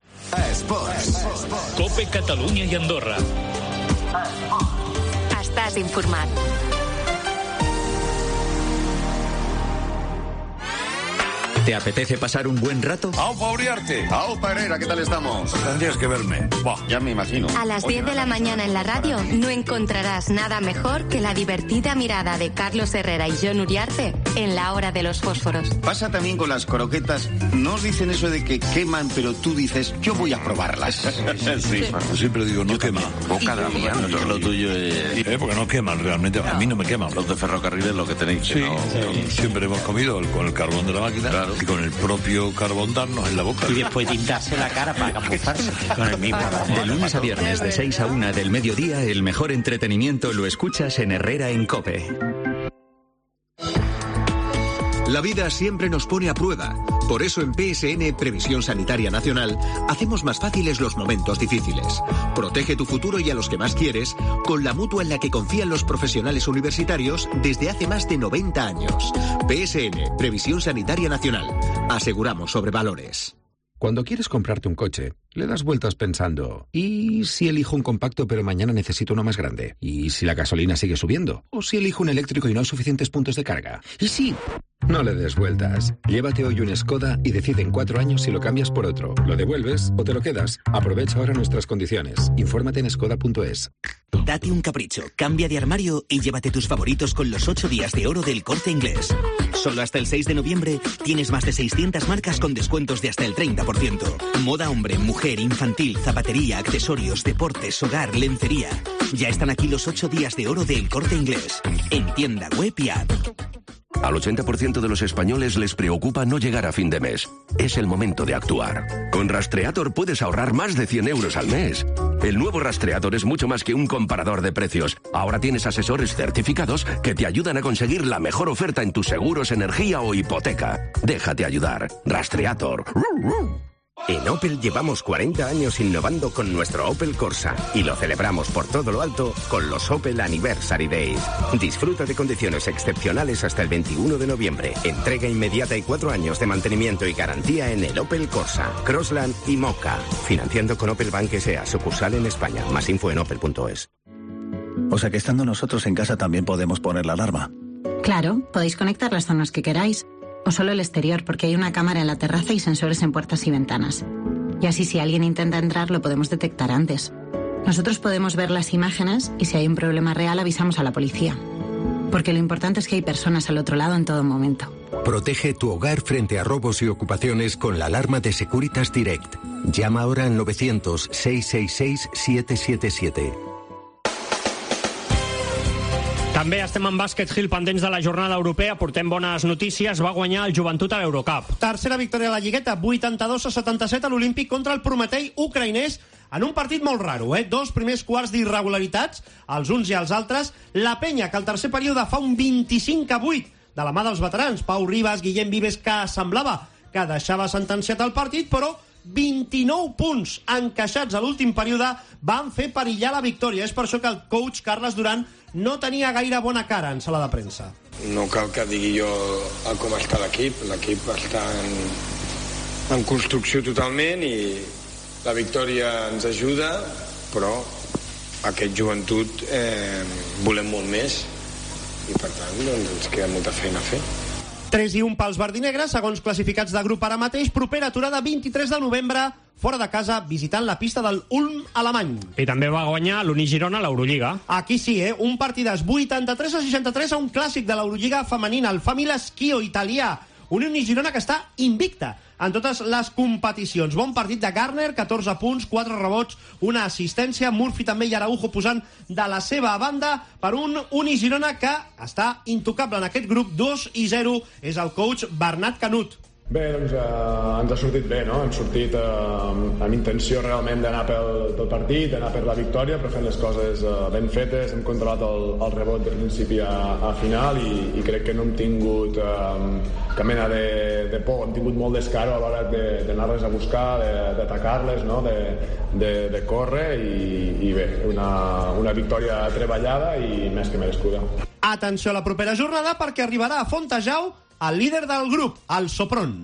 Esports. Cope Catalunya i Andorra. Estàs informat. ¿Te apetece pasar un buen rato? ¡Aupa Uriarte! ¡Aupa Herrera! ¿Qué tal estamos? Tendrías que verme. Buah, ya me imagino. A las diez de la mañana en la radio no encontrarás nada mejor que la divertida mirada de Carlos Herrera y Jon Uriarte en la hora de los fósforos. Pasa también con las croquetas. No os dicen eso de que queman, pero tú dices, yo voy a probarlas. sí, sí. Yo siempre digo, no quema. Boca de amiano, lo tuyo es... Eh, porque no queman, realmente. A mí no me queman. Los de ferrocarriles lo que tenéis. Sí, no, sí. Siempre hemos comido con el carbón de la máquina. Claro. Y con el propio carbón darnos en la boca. Y después tintarse la cara para camuflarse con el mismo. De lunes a viernes de seis a una del mediodía, el mejor entretenimiento lo escuchas en Herrera en COPE. La vida siempre nos pone a prueba. Por eso en P S N Previsión Sanitaria Nacional hacemos más fáciles los momentos difíciles. Protege tu futuro y a los que más quieres con la mutua en la que confían los profesionales universitarios desde hace más de noventa años. P S N Previsión Sanitaria Nacional. Aseguramos sobre valores. Cuando quieres comprarte un coche, le das vueltas pensando, ¿y si elijo un compacto pero mañana necesito uno más grande? ¿Y si la gasolina sigue subiendo? ¿O si elijo un eléctrico y no hay suficientes puntos de carga? ¿Y si...? No le des vueltas. Llévate hoy un Skoda y decide en cuatro años si lo cambias por otro. ¿Lo devuelves o te lo quedas? Aprovecha ahora nuestras condiciones. Infórmate en skoda punto es. Date un capricho, cambia de armario y llévate tus favoritos con los ocho días de oro del Corte Inglés. Solo hasta el seis de noviembre tienes más de seiscientas marcas con descuentos de hasta el treinta por ciento. Moda hombre, mujer, infantil, zapatería, accesorios, deportes, hogar, lencería. Ya están aquí los ocho días de oro del Corte Inglés. En tienda web y app. Al ochenta por ciento de los españoles les preocupa no llegar a fin de mes. Es el momento de actuar. Con Rastreator puedes ahorrar más de cien euros al mes. El nuevo Rastreator es mucho más que un comparador de precios. Ahora tienes asesores certificados que te ayudan a conseguir la mejor oferta en tus seguros, energía o hipoteca. Déjate ayudar. Rastreator. En Opel llevamos cuarenta años innovando con nuestro Opel Corsa y lo celebramos por todo lo alto con los Opel Anniversary Days. Disfruta de condiciones excepcionales hasta el veintiuno de noviembre. Entrega inmediata y cuatro años de mantenimiento y garantía en el Opel Corsa, Crossland y Mocha. Financiando con Opel Bank S A, sucursal en España. Más info en opel punto es. O sea que estando nosotros en casa también podemos poner la alarma. Claro, podéis conectar las zonas que queráis. O solo el exterior, porque hay una cámara en la terraza y sensores en puertas y ventanas. Y así si alguien intenta entrar lo podemos detectar antes. Nosotros podemos ver las imágenes y si hay un problema real avisamos a la policía. Porque lo importante es que hay personas al otro lado en todo momento. Protege tu hogar frente a robos y ocupaciones con la alarma de Securitas Direct. Llama ahora al novecientos, seiscientos sesenta y seis, setecientos setenta y siete. També estem en bàsquet, Gil, pendents de la jornada europea. Portem bones notícies. Va guanyar el Joventut a l'Eurocup. Tercera victòria a la Lligueta, vuitanta-dos a setanta-set a l'Olímpic contra el Prometei ucraïnès en un partit molt raro, eh? Dos primers quarts d'irregularitats, els uns i els altres. La Penya, que al tercer període fa un vint-i-cinc a vuit de la mà dels veterans. Pau Ribas, Guillem Vives, que semblava que deixava sentenciat el partit, però vint-i-nou punts encaixats a l'últim període van fer perillar la victòria. És per això que el coach Carles Duran no tenia gaire bona cara en sala de premsa. No cal que digui jo com està l'equip. L'equip està en, en construcció totalment i la victòria ens ajuda, però aquest Joventut eh, volem molt més i per tant doncs, ens queda molta feina a fer. tres i un pels verdinegres, segons classificats de grup ara mateix. Propera aturada vint-i-tres de novembre, fora de casa, visitant la pista del Ulm alemany. I també va guanyar l'Uni Girona a l'Eurolliga. Aquí sí, eh? Un partidàs vuitanta-tres a seixanta-tres a un clàssic de l'Eurolliga femenina, el Famila Schio italià. Un Uni Girona que està invicta en totes les competicions. Bon partit de Garner, catorze punts, quatre rebots, una assistència. Murphy també i Araujo posant de la seva banda per un Uni Girona que està intocable en aquest grup. Dos i zero és el coach Bernat Canut. Bé, doncs eh, ens ha sortit bé, no? Hem sortit eh, amb intenció realment d'anar pel, pel partit, d'anar per la victòria, però fent les coses eh, ben fetes. Hem controlat el, el rebot de principi a, a final i, i crec que no hem tingut eh, cap mena de, de por. Hem tingut molt d'escaro a l'hora d'anar-les a buscar, d'atacar-les, no? de, de, de córrer i, i bé, una, una victòria treballada i més que merescuda. Atenció a la propera jornada perquè arribarà a Fontejau el líder del grup, el Sopron.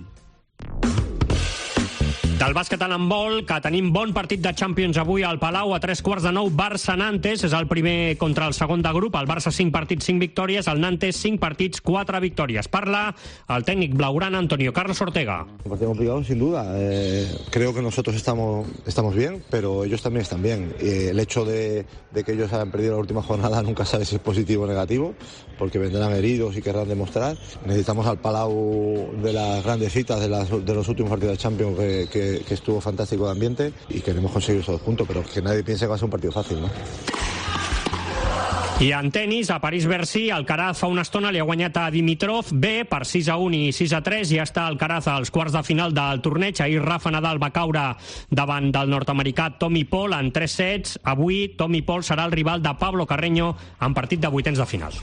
Del bàsquet en handbol, que tenim bon partit de Champions avui al Palau a tres quarts de nou. Barça-Nantes és el primer contra el segon de grup. El Barça cinc partits, cinc victòries. El Nantes cinc partits, quatre victòries. Parla el técnico blaugrana Antonio Carlos Ortega. Un partido complicado, sin duda. Eh, creo que nosotros estamos, estamos bien, pero ellos también están bien. Eh, el hecho de, de que ellos hayan perdido la última jornada nunca sabes si es positivo o negativo, porque vendrán heridos y querrán demostrar. Necesitamos al Palau de las grandes citas de, las, de los últimos partidos de Champions que, que que estuvo fantástico de ambiente y queremos conseguir esos dos puntos, pero que nadie piense que va a ser un partido fácil, ¿no? I en tenis, a París-Bercy, Alcaraz fa una estona li ha guanyat a Dimitrov bé per sis a un i sis a tres. Ja està Alcaraz als quarts de final del torneig. Ahir Rafa Nadal va caure davant del nord-americà Tommy Paul en tres sets. Avui Tommy Paul serà el rival de Pablo Carreño en partit de vuitens de final.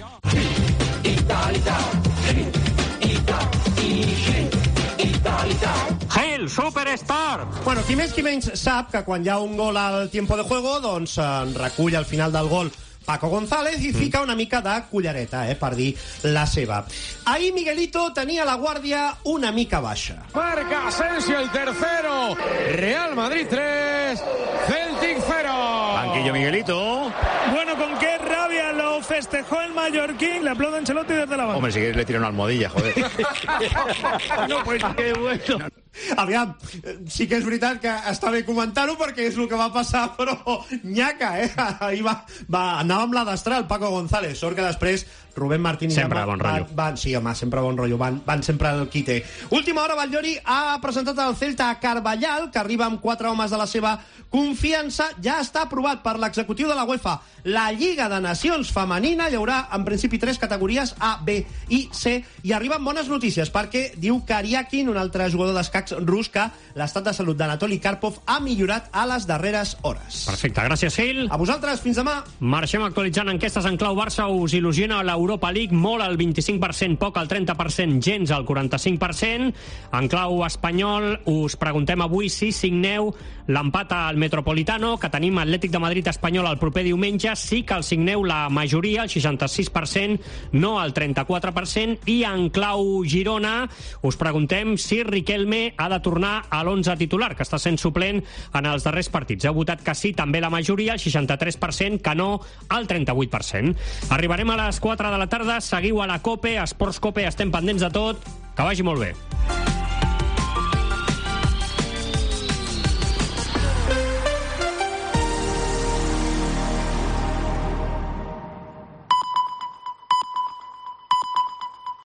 Gil, superstar! Bueno, qui més qui menys sap que quan hi ha un gol al tiempo de juego, doncs en recull al final del gol Paco González i fica una mica de cullereta, eh, per dir la seva. Ahir Miguelito tenia la guàrdia una mica baixa. Marca Asensio el tercero. Real Madrid tres, Celtic cero. Banquillo Miguelito. Bueno, con qué rabia lo festejó el mallorquín. Le aplaude Ancelotti desde la banda. Hombre, si quieres le tira una almohadilla, joder. No, pues qué bueno. Aviam, sí que és veritat que està bé comentar-ho perquè és el que va passar, però nyaca, eh? Ahir va, va, anava amb la destral, Paco González. Sort que després Rubén Martín i sempre bon rotllo. Van, van, sí, home, sempre bon rotllo. Van, van sempre al quite. Última hora, Batllori ha presentat el Celta a Carvallal, que arriba amb quatre homes de la seva confiança. Ja està aprovat per l'executiu de la UEFA la Lliga de Nacions Femenina. Hi haurà, en principi, tres categories, A, B i C. I arriben bones notícies, perquè diu Kariakin, un altre jugador d'escacs rus, que l'estat de salut d'Anatoli Karpov ha millorat a les darreres hores. Perfecte, gràcies, Gil. A vosaltres, fins demà. Marxem actualitzant enquestes en clau Barça. Us il·lusiona l'Europa League, molt al vint-i-cinc per cent, poc al trenta per cent, gens al quaranta-cinc per cent. En clau espanyol us preguntem avui si signeu l'empat al Metropolitano, que tenim Atlètic de Madrid Espanyol el proper diumenge. Sí que el signeu la majoria, el seixanta-sis per cent, no el trenta-quatre per cent. I en clau Girona us preguntem si Riquelme ha de tornar a l'onze titular, que està sent suplent en els darrers partits. Heu votat que sí, també la majoria, el seixanta-tres per cent, que no, el trenta-vuit per cent. Arribarem a les quatre de la tarda, seguiu a la COPE, a Esports COPE, estem pendents de tot. Que vagi molt bé.